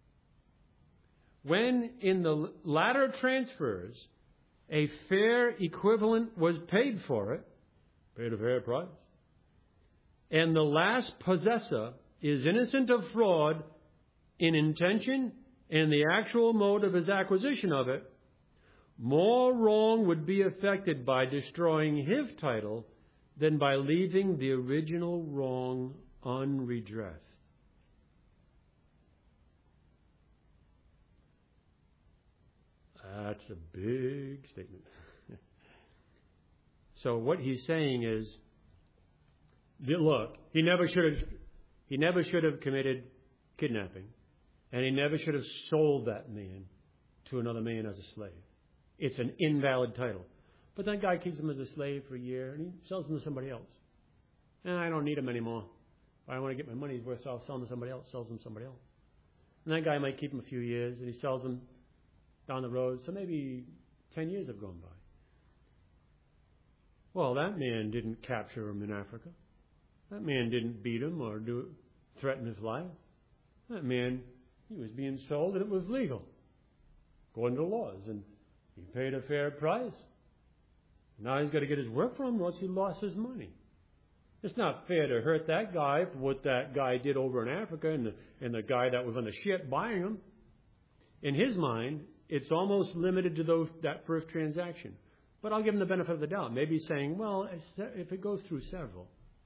Speaker 1: When in the latter transfers, a fair equivalent was paid for it, paid a fair price, and the last possessor is innocent of fraud in intention and the actual mode of his acquisition of it, more wrong would be effected by destroying his title than by leaving the original wrong unredressed. That's a big statement. So what he's saying is, look, he never should have, he never should have committed kidnapping. And he never should have sold that man to another man as a slave. It's an invalid title. But that guy keeps him as a slave for a year, and he sells him to somebody else. And I don't need him anymore. If I want to get my money's worth, so I'll sell him to somebody else, sells him to somebody else. And that guy might keep him a few years, and he sells him down the road. So maybe ten years have gone by. Well, that man didn't capture him in Africa. That man didn't beat him or do threaten his life. That man, he was being sold, and it was legal, according to the laws. And he paid a fair price. Now he's got to get his work from him, or else he lost his money. It's not fair to hurt that guy for what that guy did over in Africa and the, and the guy that was on the ship buying him. In his mind, it's almost limited to those that first transaction. But I'll give him the benefit of the doubt. Maybe he's saying, well, if it goes through several.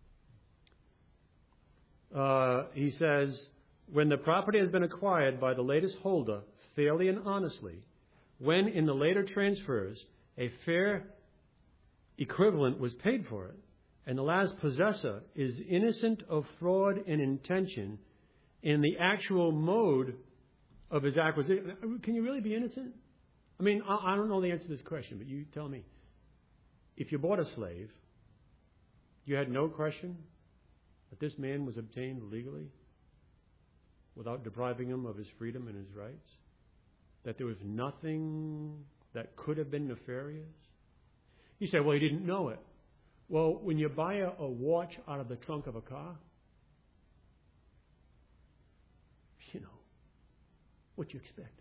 Speaker 1: Uh, he says, when the property has been acquired by the latest holder fairly and honestly, when in the later transfers a fair equivalent was paid for it, and the last possessor is innocent of fraud and intention in the actual mode of his acquisition. Can you really be innocent? I mean, I don't know the answer to this question, but you tell me. If you bought a slave, you had no question that this man was obtained legally without depriving him of his freedom and his rights? That there was nothing that could have been nefarious? You say, well, he didn't know it. Well, when you buy a, a watch out of the trunk of a car, you know, what you expect.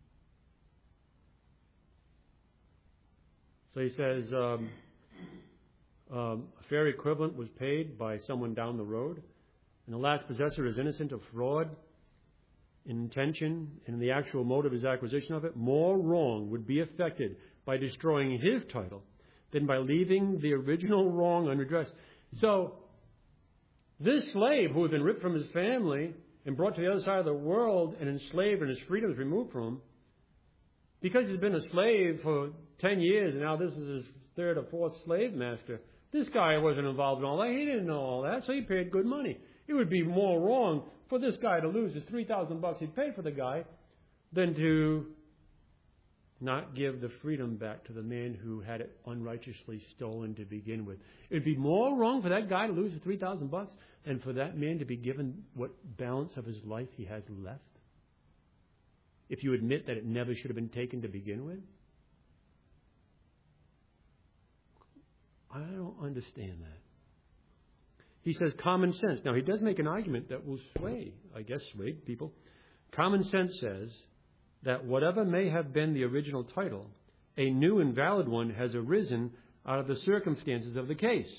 Speaker 1: So he says, um, um, a fair equivalent was paid by someone down the road, and the last possessor is innocent of fraud, intention, and in the actual mode of his acquisition of it. More wrong would be affected by destroying his title than by leaving the original wrong unredressed. So, this slave who had been ripped from his family and brought to the other side of the world and enslaved and his freedom was removed from him, because he's been a slave for ten years and now this is his third or fourth slave master, this guy wasn't involved in all that. He didn't know all that, so he paid good money. It would be more wrong for this guy to lose his three thousand bucks he paid for the guy than to not give the freedom back to the man who had it unrighteously stolen to begin with. It would be more wrong for that guy to lose the three thousand bucks than for that man to be given what balance of his life he has left. If you admit that it never should have been taken to begin with. I don't understand that. He says common sense. Now, he does make an argument that will sway, I guess, sway people. Common sense says that whatever may have been the original title, a new and valid one has arisen out of the circumstances of the case.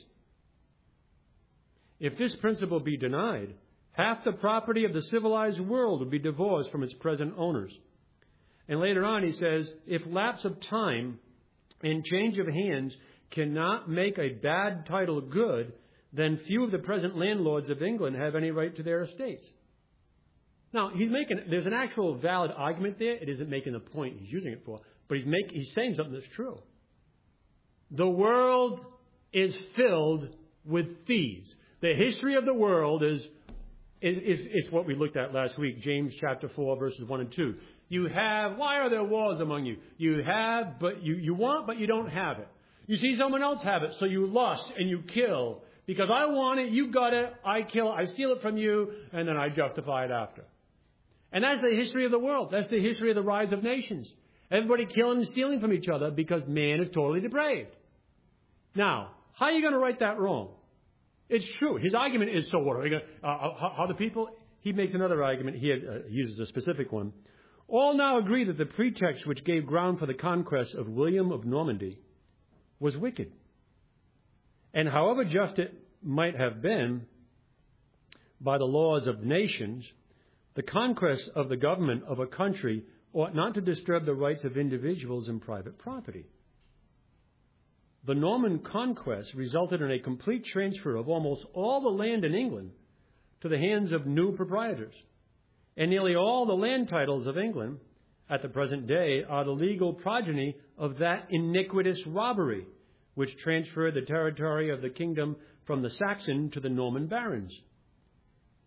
Speaker 1: If this principle be denied, half the property of the civilized world would be divorced from its present owners. And later on he says, if lapse of time and change of hands cannot make a bad title good, then few of the present landlords of England have any right to their estates. Now, he's making, there's an actual valid argument there. It isn't making the point he's using it for, but he's make, he's saying something that's true. The world is filled with thieves. The history of the world is, is, is, is what we looked at last week, James chapter four, verses one and two. You have, why are there wars among you? You have, but you, you want, but you don't have it. You see someone else have it, so you lust and you kill. Because I want it, you got it, I kill it, I steal it from you, and then I justify it after. And that's the history of the world. That's the history of the rise of nations. Everybody killing and stealing from each other because man is totally depraved. Now, how are you going to right that wrong? It's true. His argument is, so what are we going to, uh, how, how the people, he makes another argument, he uh, uses a specific one. All now agree that the pretext which gave ground for the conquest of William of Normandy was wicked. And however just it might have been by the laws of nations, the conquest of the government of a country ought not to disturb the rights of individuals and private property. The Norman conquest resulted in a complete transfer of almost all the land in England to the hands of new proprietors. And nearly all the land titles of England at the present day are the legal progeny of that iniquitous robbery which transferred the territory of the kingdom from the Saxon to the Norman barons.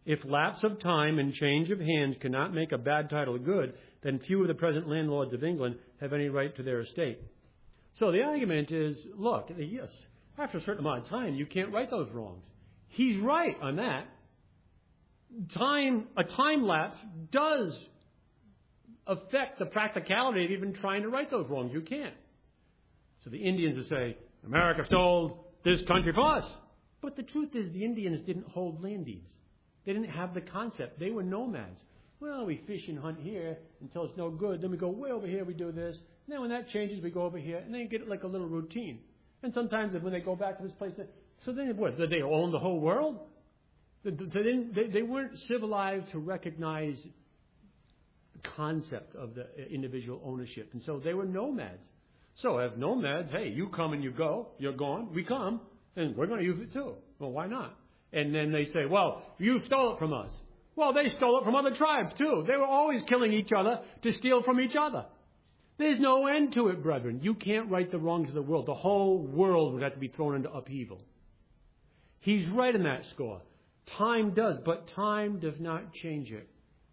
Speaker 1: If lapse of time and change of hands cannot make a bad title good, then few of the present landlords of England have any right to their estate. So the argument is, look, yes, after a certain amount of time, you can't right those wrongs. He's right on that. Time, a time lapse does affect the practicality of even trying to right those wrongs. You can't. So the Indians will say, America stole this country from us. But the truth is the Indians didn't hold land deeds. They didn't have the concept. They were nomads. Well, we fish and hunt here until it's no good. Then we go way over here, we do this. And then when that changes, we go over here. And then you get like a little routine. And sometimes when they go back to this place, so then what? Did they own the whole world? They, didn't, they, they weren't civilized to recognize the concept of the individual ownership. And so they were nomads. So as nomads, hey, you come and you go. You're gone. We come. And we're going to use it too. Well, why not? And then they say, well, you stole it from us. Well, they stole it from other tribes too. They were always killing each other to steal from each other. There's no end to it, brethren. You can't right the wrongs of the world. The whole world would have to be thrown into upheaval. He's right in that score. Time does, but time does not change it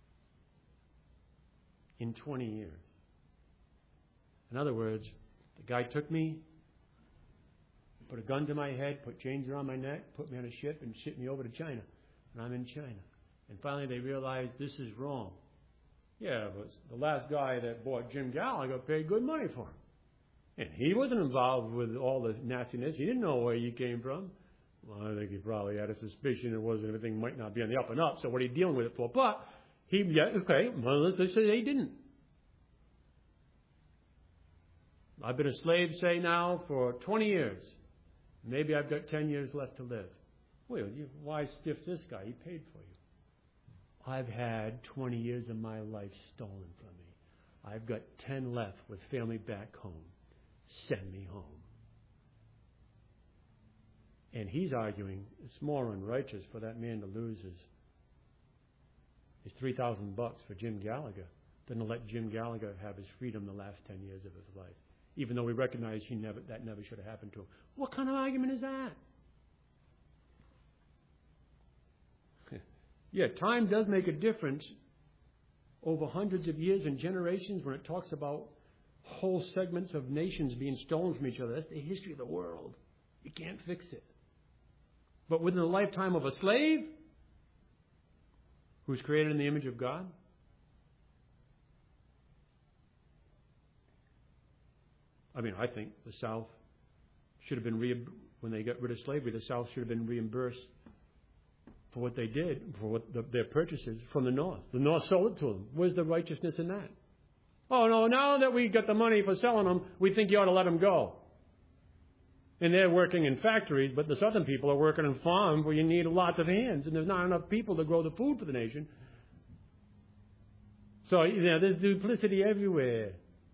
Speaker 1: in twenty years. In other words, the guy took me, put a gun to my head, put chains around my neck, put me on a ship, and shipped me over to China. And I'm in China. And finally they realized this is wrong. Yeah, but the last guy that bought Jim Gallagher paid good money for him. And he wasn't involved with all the nastiness. He didn't know where he came from. Well, I think he probably had a suspicion it wasn't, everything might not be on the up and up, so what are you dealing with it for? But, he, yeah, okay, well, let's just say he didn't. I've been a slave, say now, for twenty years. Maybe I've got ten years left to live. Well, why stiff this guy? He paid for you. I've had twenty years of my life stolen from me. I've got ten left with family back home. Send me home. And he's arguing it's more unrighteous for that man to lose his, his three thousand bucks for Jim Gallagher than to let Jim Gallagher have his freedom the last ten years of his life, even though we recognize he never, that never should have happened to him. What kind of argument is that? Yeah, time does make a difference over hundreds of years and generations when it talks about whole segments of nations being stolen from each other. That's the history of the world. You can't fix it. But within the lifetime of a slave who's created in the image of God, I mean, I think the South should have been, re- when they got rid of slavery, the South should have been reimbursed for what they did, for what the, their purchases from the North. The North sold it to them. Where's the righteousness in that? Oh, no, now that we got the money for selling them, we think you ought to let them go. And they're working in factories, but the Southern people are working in farms where you need lots of hands, and there's not enough people to grow the food for the nation. So, you know, there's duplicity everywhere.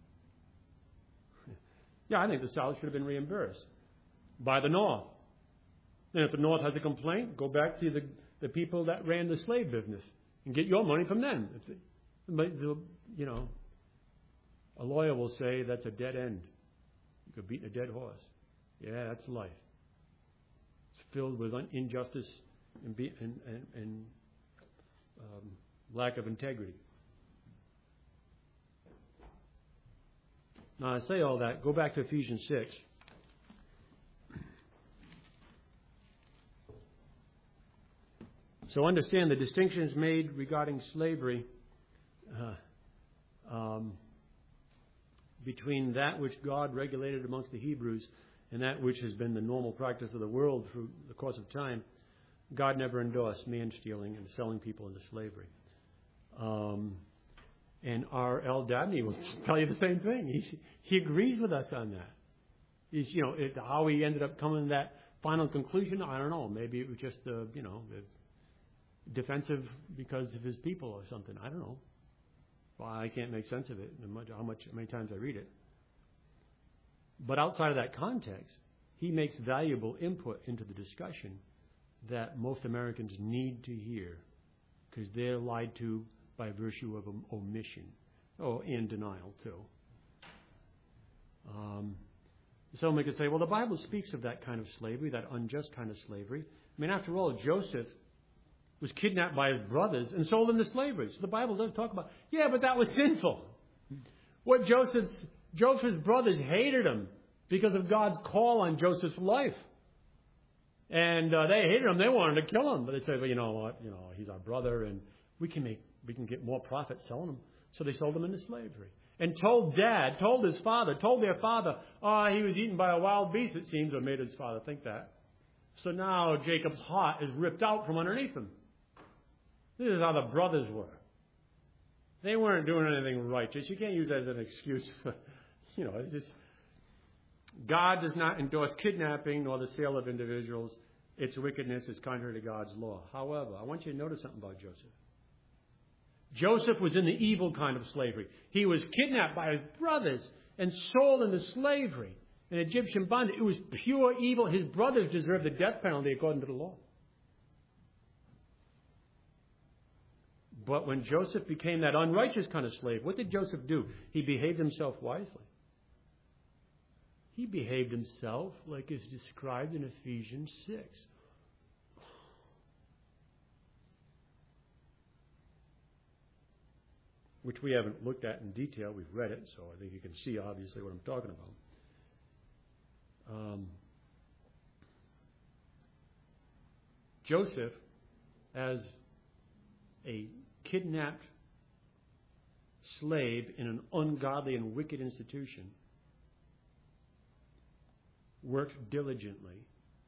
Speaker 1: Yeah, I think the South should have been reimbursed by the North. And if the North has a complaint, go back to the, the people that ran the slave business and get your money from them. But, you know, a lawyer will say that's a dead end. You could beat a dead horse. Yeah, that's life. It's filled with injustice and, be, and, and, and um, lack of integrity. Now, I say all that. Go back to Ephesians six. So understand the distinctions made regarding slavery uh, um, between that which God regulated amongst the Hebrews and that which has been the normal practice of the world through the course of time. God never endorsed man stealing and selling people into slavery. Um, and R L Dabney will tell you the same thing. He, he agrees with us on that. He's, you know, it, how he ended up coming to that final conclusion, I don't know. Maybe it was just, uh, you know, defensive because of his people or something. I don't know. Well, I can't make sense of it. How much, how many times I read it. But outside of that context, he makes valuable input into the discussion that most Americans need to hear because they're lied to by virtue of omission, oh, and denial too. Um, someone could say, well, the Bible speaks of that kind of slavery, that unjust kind of slavery. I mean, after all, Joseph was kidnapped by his brothers and sold into slavery. So the Bible does talk about, yeah, but that was sinful. What Joseph's, Joseph's brothers hated him because of God's call on Joseph's life. And uh, they hated him. They wanted to kill him. But they said, well, you know what? You know, he's our brother, and we can make we can get more profit selling him. So they sold him into slavery. And told Dad, told his father, told their father, oh, he was eaten by a wild beast, it seems, or made his father think that. So now Jacob's heart is ripped out from underneath him. This is how the brothers were. They weren't doing anything righteous. You can't use that as an excuse for, you know, it's just, God does not endorse kidnapping nor the sale of individuals. Its wickedness is contrary to God's law. However, I want you to notice something about Joseph. Joseph was in the evil kind of slavery. He was kidnapped by his brothers and sold into slavery, an Egyptian bondage. It was pure evil. His brothers deserved the death penalty according to the law. But when Joseph became that unrighteous kind of slave, what did Joseph do? He behaved himself wisely. He behaved himself like is described in Ephesians six. Which we haven't looked at in detail. We've read it, so I think you can see obviously what I'm talking about. Um, Joseph, as a kidnapped slave in an ungodly and wicked institution, worked diligently,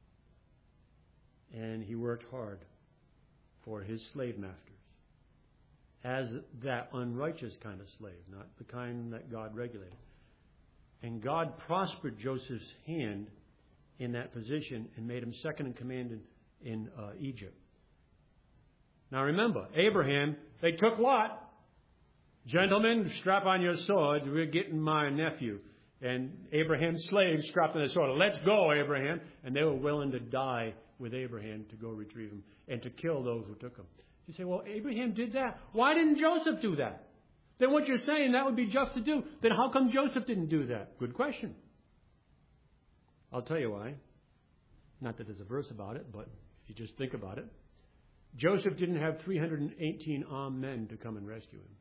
Speaker 1: and he worked hard for his slave masters as that unrighteous kind of slave, not the kind that God regulated. And God prospered Joseph's hand in that position and made him second in command in, in uh, Egypt. Now remember, Abraham, they took Lot. Gentlemen, strap on your swords. We're getting my nephew. And Abraham's slaves strapped on their sword. Let's go, Abraham. And they were willing to die with Abraham to go retrieve him and to kill those who took him. You say, well, Abraham did that. Why didn't Joseph do that? Then what you're saying, that would be just to do. Then how come Joseph didn't do that? Good question. I'll tell you why. Not that there's a verse about it, but if you just think about it. Joseph didn't have three hundred eighteen armed men to come and rescue him.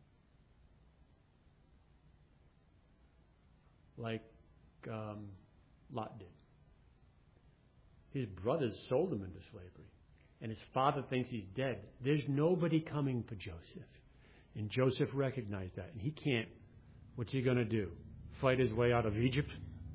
Speaker 1: Like um, Lot did. His brothers sold him into slavery. And his father thinks he's dead. There's nobody coming for Joseph. And Joseph recognized that. And he can't. What's he going to do? Fight his way out of Egypt?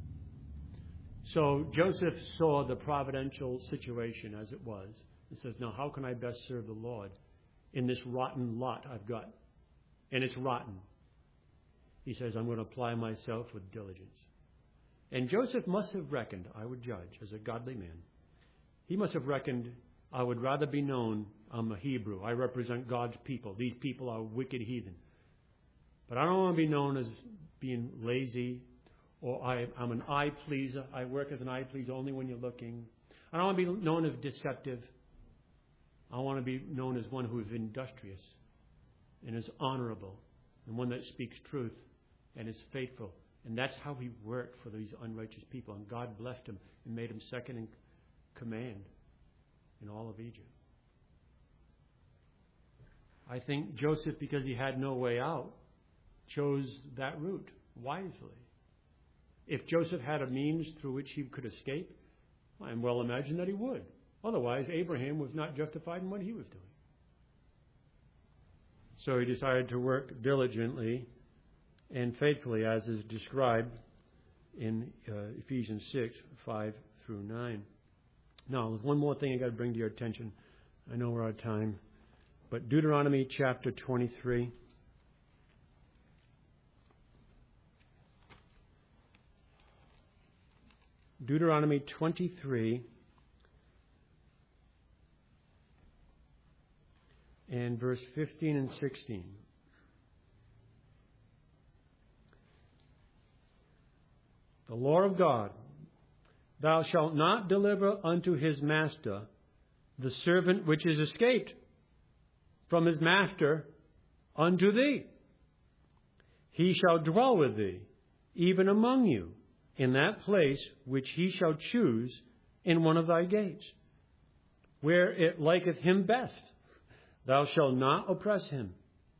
Speaker 1: So Joseph saw the providential situation as it was. And says, now how can I best serve the Lord in this rotten lot I've got? And it's rotten. He says, I'm going to apply myself with diligence. And Joseph must have reckoned, I would judge, as a godly man, he must have reckoned, I would rather be known, I'm a Hebrew. I represent God's people. These people are wicked heathen. But I don't want to be known as being lazy, or I, I'm an eye pleaser. I work as an eye pleaser only when you're looking. I don't want to be known as deceptive. I want to be known as one who is industrious and is honorable and one that speaks truth and is faithful. And that's how he worked for these unrighteous people. And God blessed him and made him second in command in all of Egypt. I think Joseph, because he had no way out, chose that route wisely. If Joseph had a means through which he could escape, I well imagine that he would. Otherwise, Abraham was not justified in what he was doing. So he decided to work diligently and faithfully, as is described in uh, Ephesians six, five through nine. Now, there's one more thing I've got to bring to your attention. I know we're out of time. But Deuteronomy chapter twenty-three. Deuteronomy twenty-three and verse fifteen and sixteen. The law of God, thou shalt not deliver unto his master the servant which is escaped from his master unto thee. He shall dwell with thee, even among you, in that place which he shall choose in one of thy gates, where it liketh him best. Thou shalt not oppress him.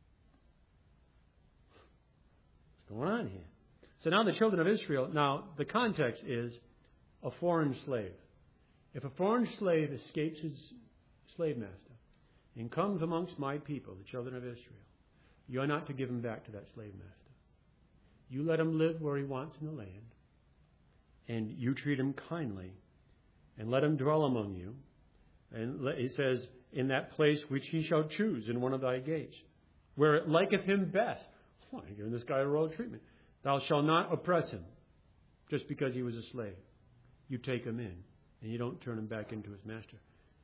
Speaker 1: What's going on here? So now the children of Israel, now the context is a foreign slave. If a foreign slave escapes his slave master and comes amongst my people, the children of Israel, you're not to give him back to that slave master. You let him live where he wants in the land, and you treat him kindly, and let him dwell among you. And he says, in that place which he shall choose in one of thy gates, where it liketh him best. Oh, I'm giving this guy a royal treatment. Thou shalt not oppress him just because he was a slave. You take him in, and you don't turn him back into his master.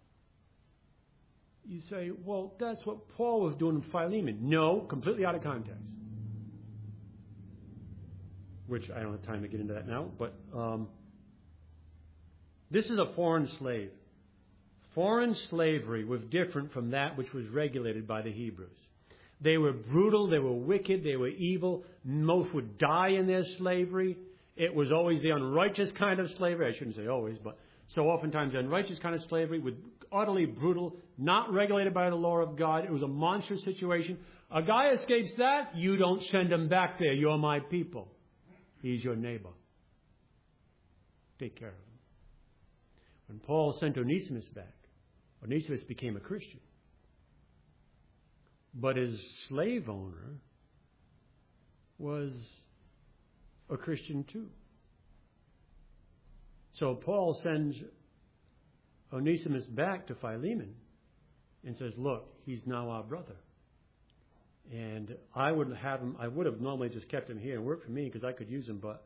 Speaker 1: You say, well, that's what Paul was doing in Philemon. No, completely out of context. Which I don't have time to get into that now, but um, this is a foreign slave. Foreign slavery was different from that which was regulated by the Hebrews. They were brutal, they were wicked, they were evil. Most would die in their slavery. It was always the unrighteous kind of slavery. I shouldn't say always, but so oftentimes the unrighteous kind of slavery, with utterly brutal, not regulated by the law of God. It was a monstrous situation. A guy escapes that, you don't send him back there. You're my people. He's your neighbor. Take care of him. When Paul sent Onesimus back, Onesimus became a Christian. But his slave owner was a Christian too. So Paul sends Onesimus back to Philemon and says, look, he's now our brother. And I would have him, I would have normally just kept him here and worked for me because I could use him, but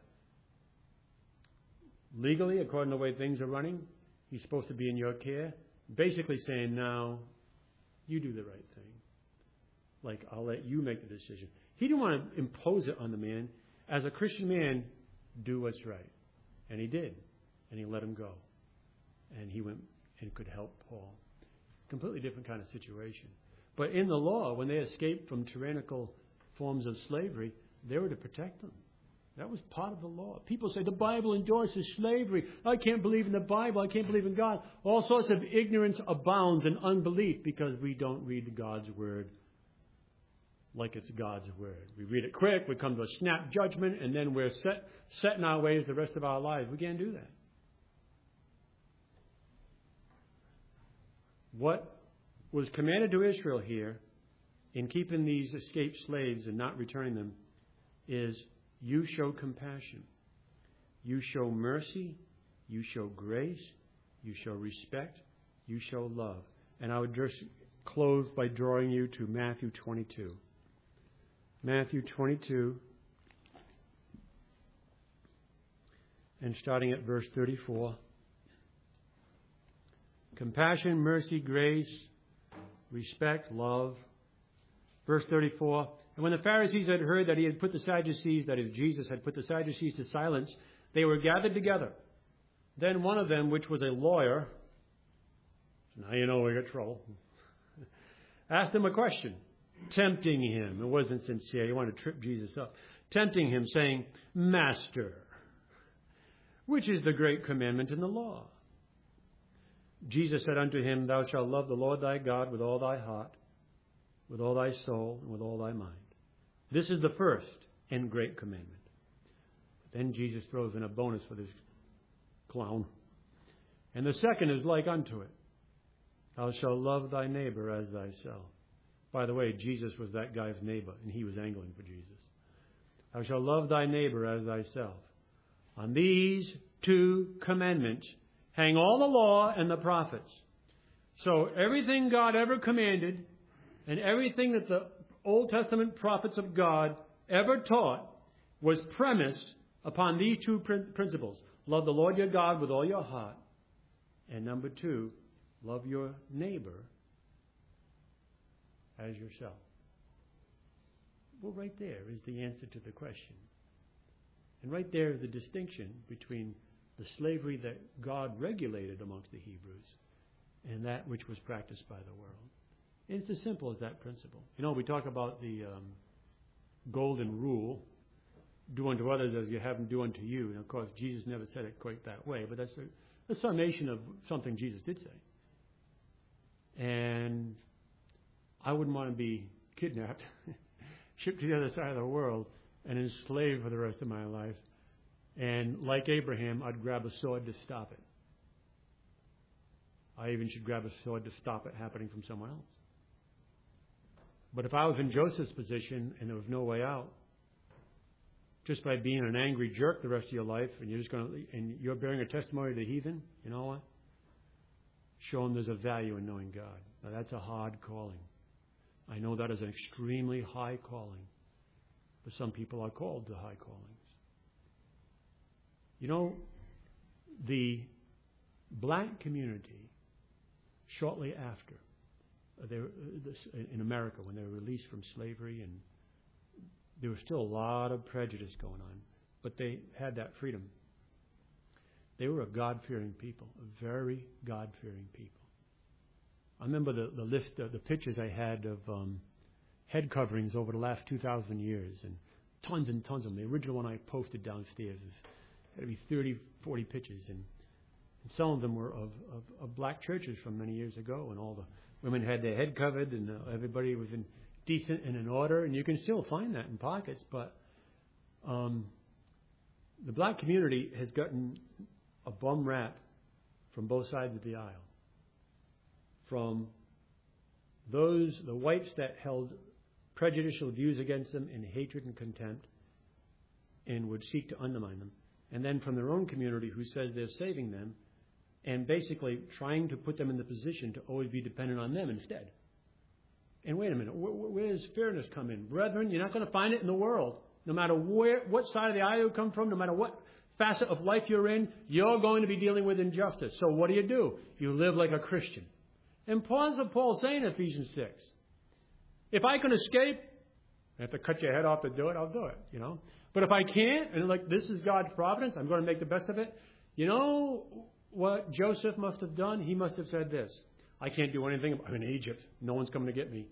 Speaker 1: legally, according to the way things are running, he's supposed to be in your care. Basically saying, now, you do the right thing. Like, I'll let you make the decision. He didn't want to impose it on the man. As a Christian man, do what's right. And he did. And he let him go. And he went and could help Paul. Completely different kind of situation. But in the law, when they escaped from tyrannical forms of slavery, they were to protect them. That was part of the law. People say the Bible endorses slavery. I can't believe in the Bible. I can't believe in God. All sorts of ignorance abounds and unbelief because we don't read God's word like it's God's word. We read it quick, we come to a snap judgment, and then we're set, set in our ways the rest of our lives. We can't do that. What was commanded to Israel here in keeping these escaped slaves and not returning them is you show compassion. You show mercy. You show grace. You show respect. You show love. And I would just close by drawing you to Matthew twenty-two. Matthew twenty-two, and starting at verse thirty-four. Compassion, mercy, grace, respect, love. Verse thirty-four. And when the Pharisees had heard that he had put the Sadducees, that is, Jesus had put the Sadducees to silence, they were gathered together. Then one of them, which was a lawyer, now you know we got trouble, asked him a question, tempting him. It wasn't sincere. He wanted to trip Jesus up. Tempting him, saying, Master, which is the great commandment in the law? Jesus said unto him, Thou shalt love the Lord thy God with all thy heart, with all thy soul, and with all thy mind. This is the first and great commandment. But then Jesus throws in a bonus for this clown. And the second is like unto it. Thou shalt love thy neighbor as thyself. By the way, Jesus was that guy's neighbor, and he was angling for Jesus. Thou shalt love thy neighbor as thyself. On these two commandments hang all the law and the prophets. So everything God ever commanded and everything that the Old Testament prophets of God ever taught was premised upon these two principles. Love the Lord your God with all your heart. And number two, love your neighbor as yourself. Well, right there is the answer to the question. And right there is the distinction between the slavery that God regulated amongst the Hebrews and that which was practiced by the world. And it's as simple as that principle. You know, we talk about the um, golden rule, do unto others as you have them do unto you. And, of course, Jesus never said it quite that way, but that's a, a summation of something Jesus did say. And I wouldn't want to be kidnapped, shipped to the other side of the world, and enslaved for the rest of my life. And like Abraham, I'd grab a sword to stop it. I even should grab a sword to stop it happening from someone else. But if I was in Joseph's position and there was no way out, just by being an angry jerk the rest of your life, and you're just going to, and you're bearing a testimony to the heathen, you know what? Show them there's a value in knowing God. Now that's a hard calling. I know that is an extremely high calling, but some people are called to high callings. You know, the black community, shortly after, they were, this, in America, when they were released from slavery, and there was still a lot of prejudice going on, but they had that freedom. They were a God-fearing people, a very God-fearing people. I remember the, the list, uh, the pictures I had of um, head coverings over the last two thousand years, and tons and tons of them. The original one I posted downstairs is had to be thirty, forty pictures, and, and some of them were of, of, of black churches from many years ago, and all the women had their head covered, and uh, everybody was in decent and in order, and you can still find that in pockets, but um, the black community has gotten a bum rap from both sides of the aisle. From those, the whites that held prejudicial views against them in hatred and contempt and would seek to undermine them, and then from their own community who says they're saving them and basically trying to put them in the position to always be dependent on them instead. And wait a minute, where, where does fairness come in? Brethren, you're not going to find it in the world. No matter where, what side of the aisle you come from, no matter what facet of life you're in, you're going to be dealing with injustice. So what do you do? You live like a Christian. And Paul's what Paul's saying in Ephesians six. If I can escape, I have to cut your head off to do it, I'll do it, you know. But if I can't, and like this is God's providence, I'm going to make the best of it. You know what Joseph must have done? He must have said this. I can't do anything. I'm in Egypt. No one's coming to get me.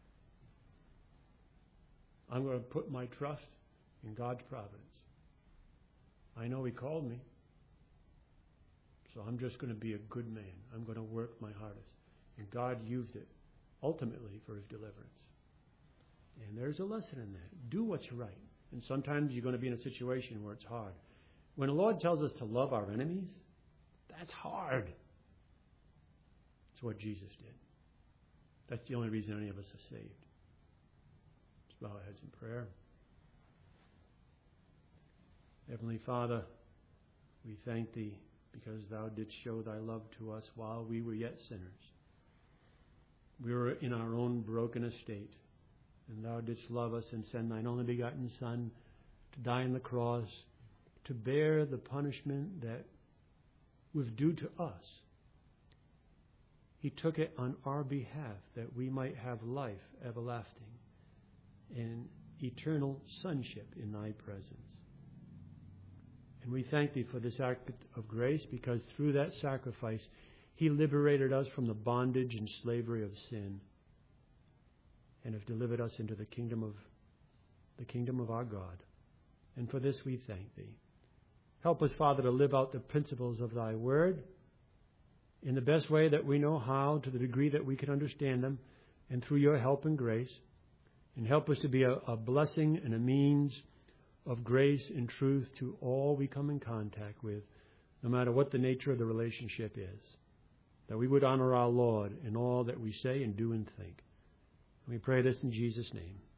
Speaker 1: I'm going to put my trust in God's providence. I know He called me. So I'm just going to be a good man. I'm going to work my hardest. And God used it ultimately for His deliverance. And there's a lesson in that. Do what's right. And sometimes you're going to be in a situation where it's hard. When the Lord tells us to love our enemies, that's hard. It's what Jesus did. That's the only reason any of us are saved. Let's bow our heads in prayer. Heavenly Father, we thank Thee because Thou didst show Thy love to us while we were yet sinners. We were in our own broken estate, and Thou didst love us and send Thine only begotten Son to die on the cross, to bear the punishment that was due to us. He took it on our behalf that we might have life everlasting and eternal sonship in Thy presence. And we thank Thee for this act of grace, because through that sacrifice He liberated us from the bondage and slavery of sin and has delivered us into the kingdom of the kingdom of our God. And for this we thank Thee. Help us, Father, to live out the principles of Thy word in the best way that we know how, to the degree that we can understand them, and through Your help and grace. And help us to be a, a blessing and a means of grace and truth to all we come in contact with, no matter what the nature of the relationship is. That we would honor our Lord in all that we say and do and think. And we pray this in Jesus' name.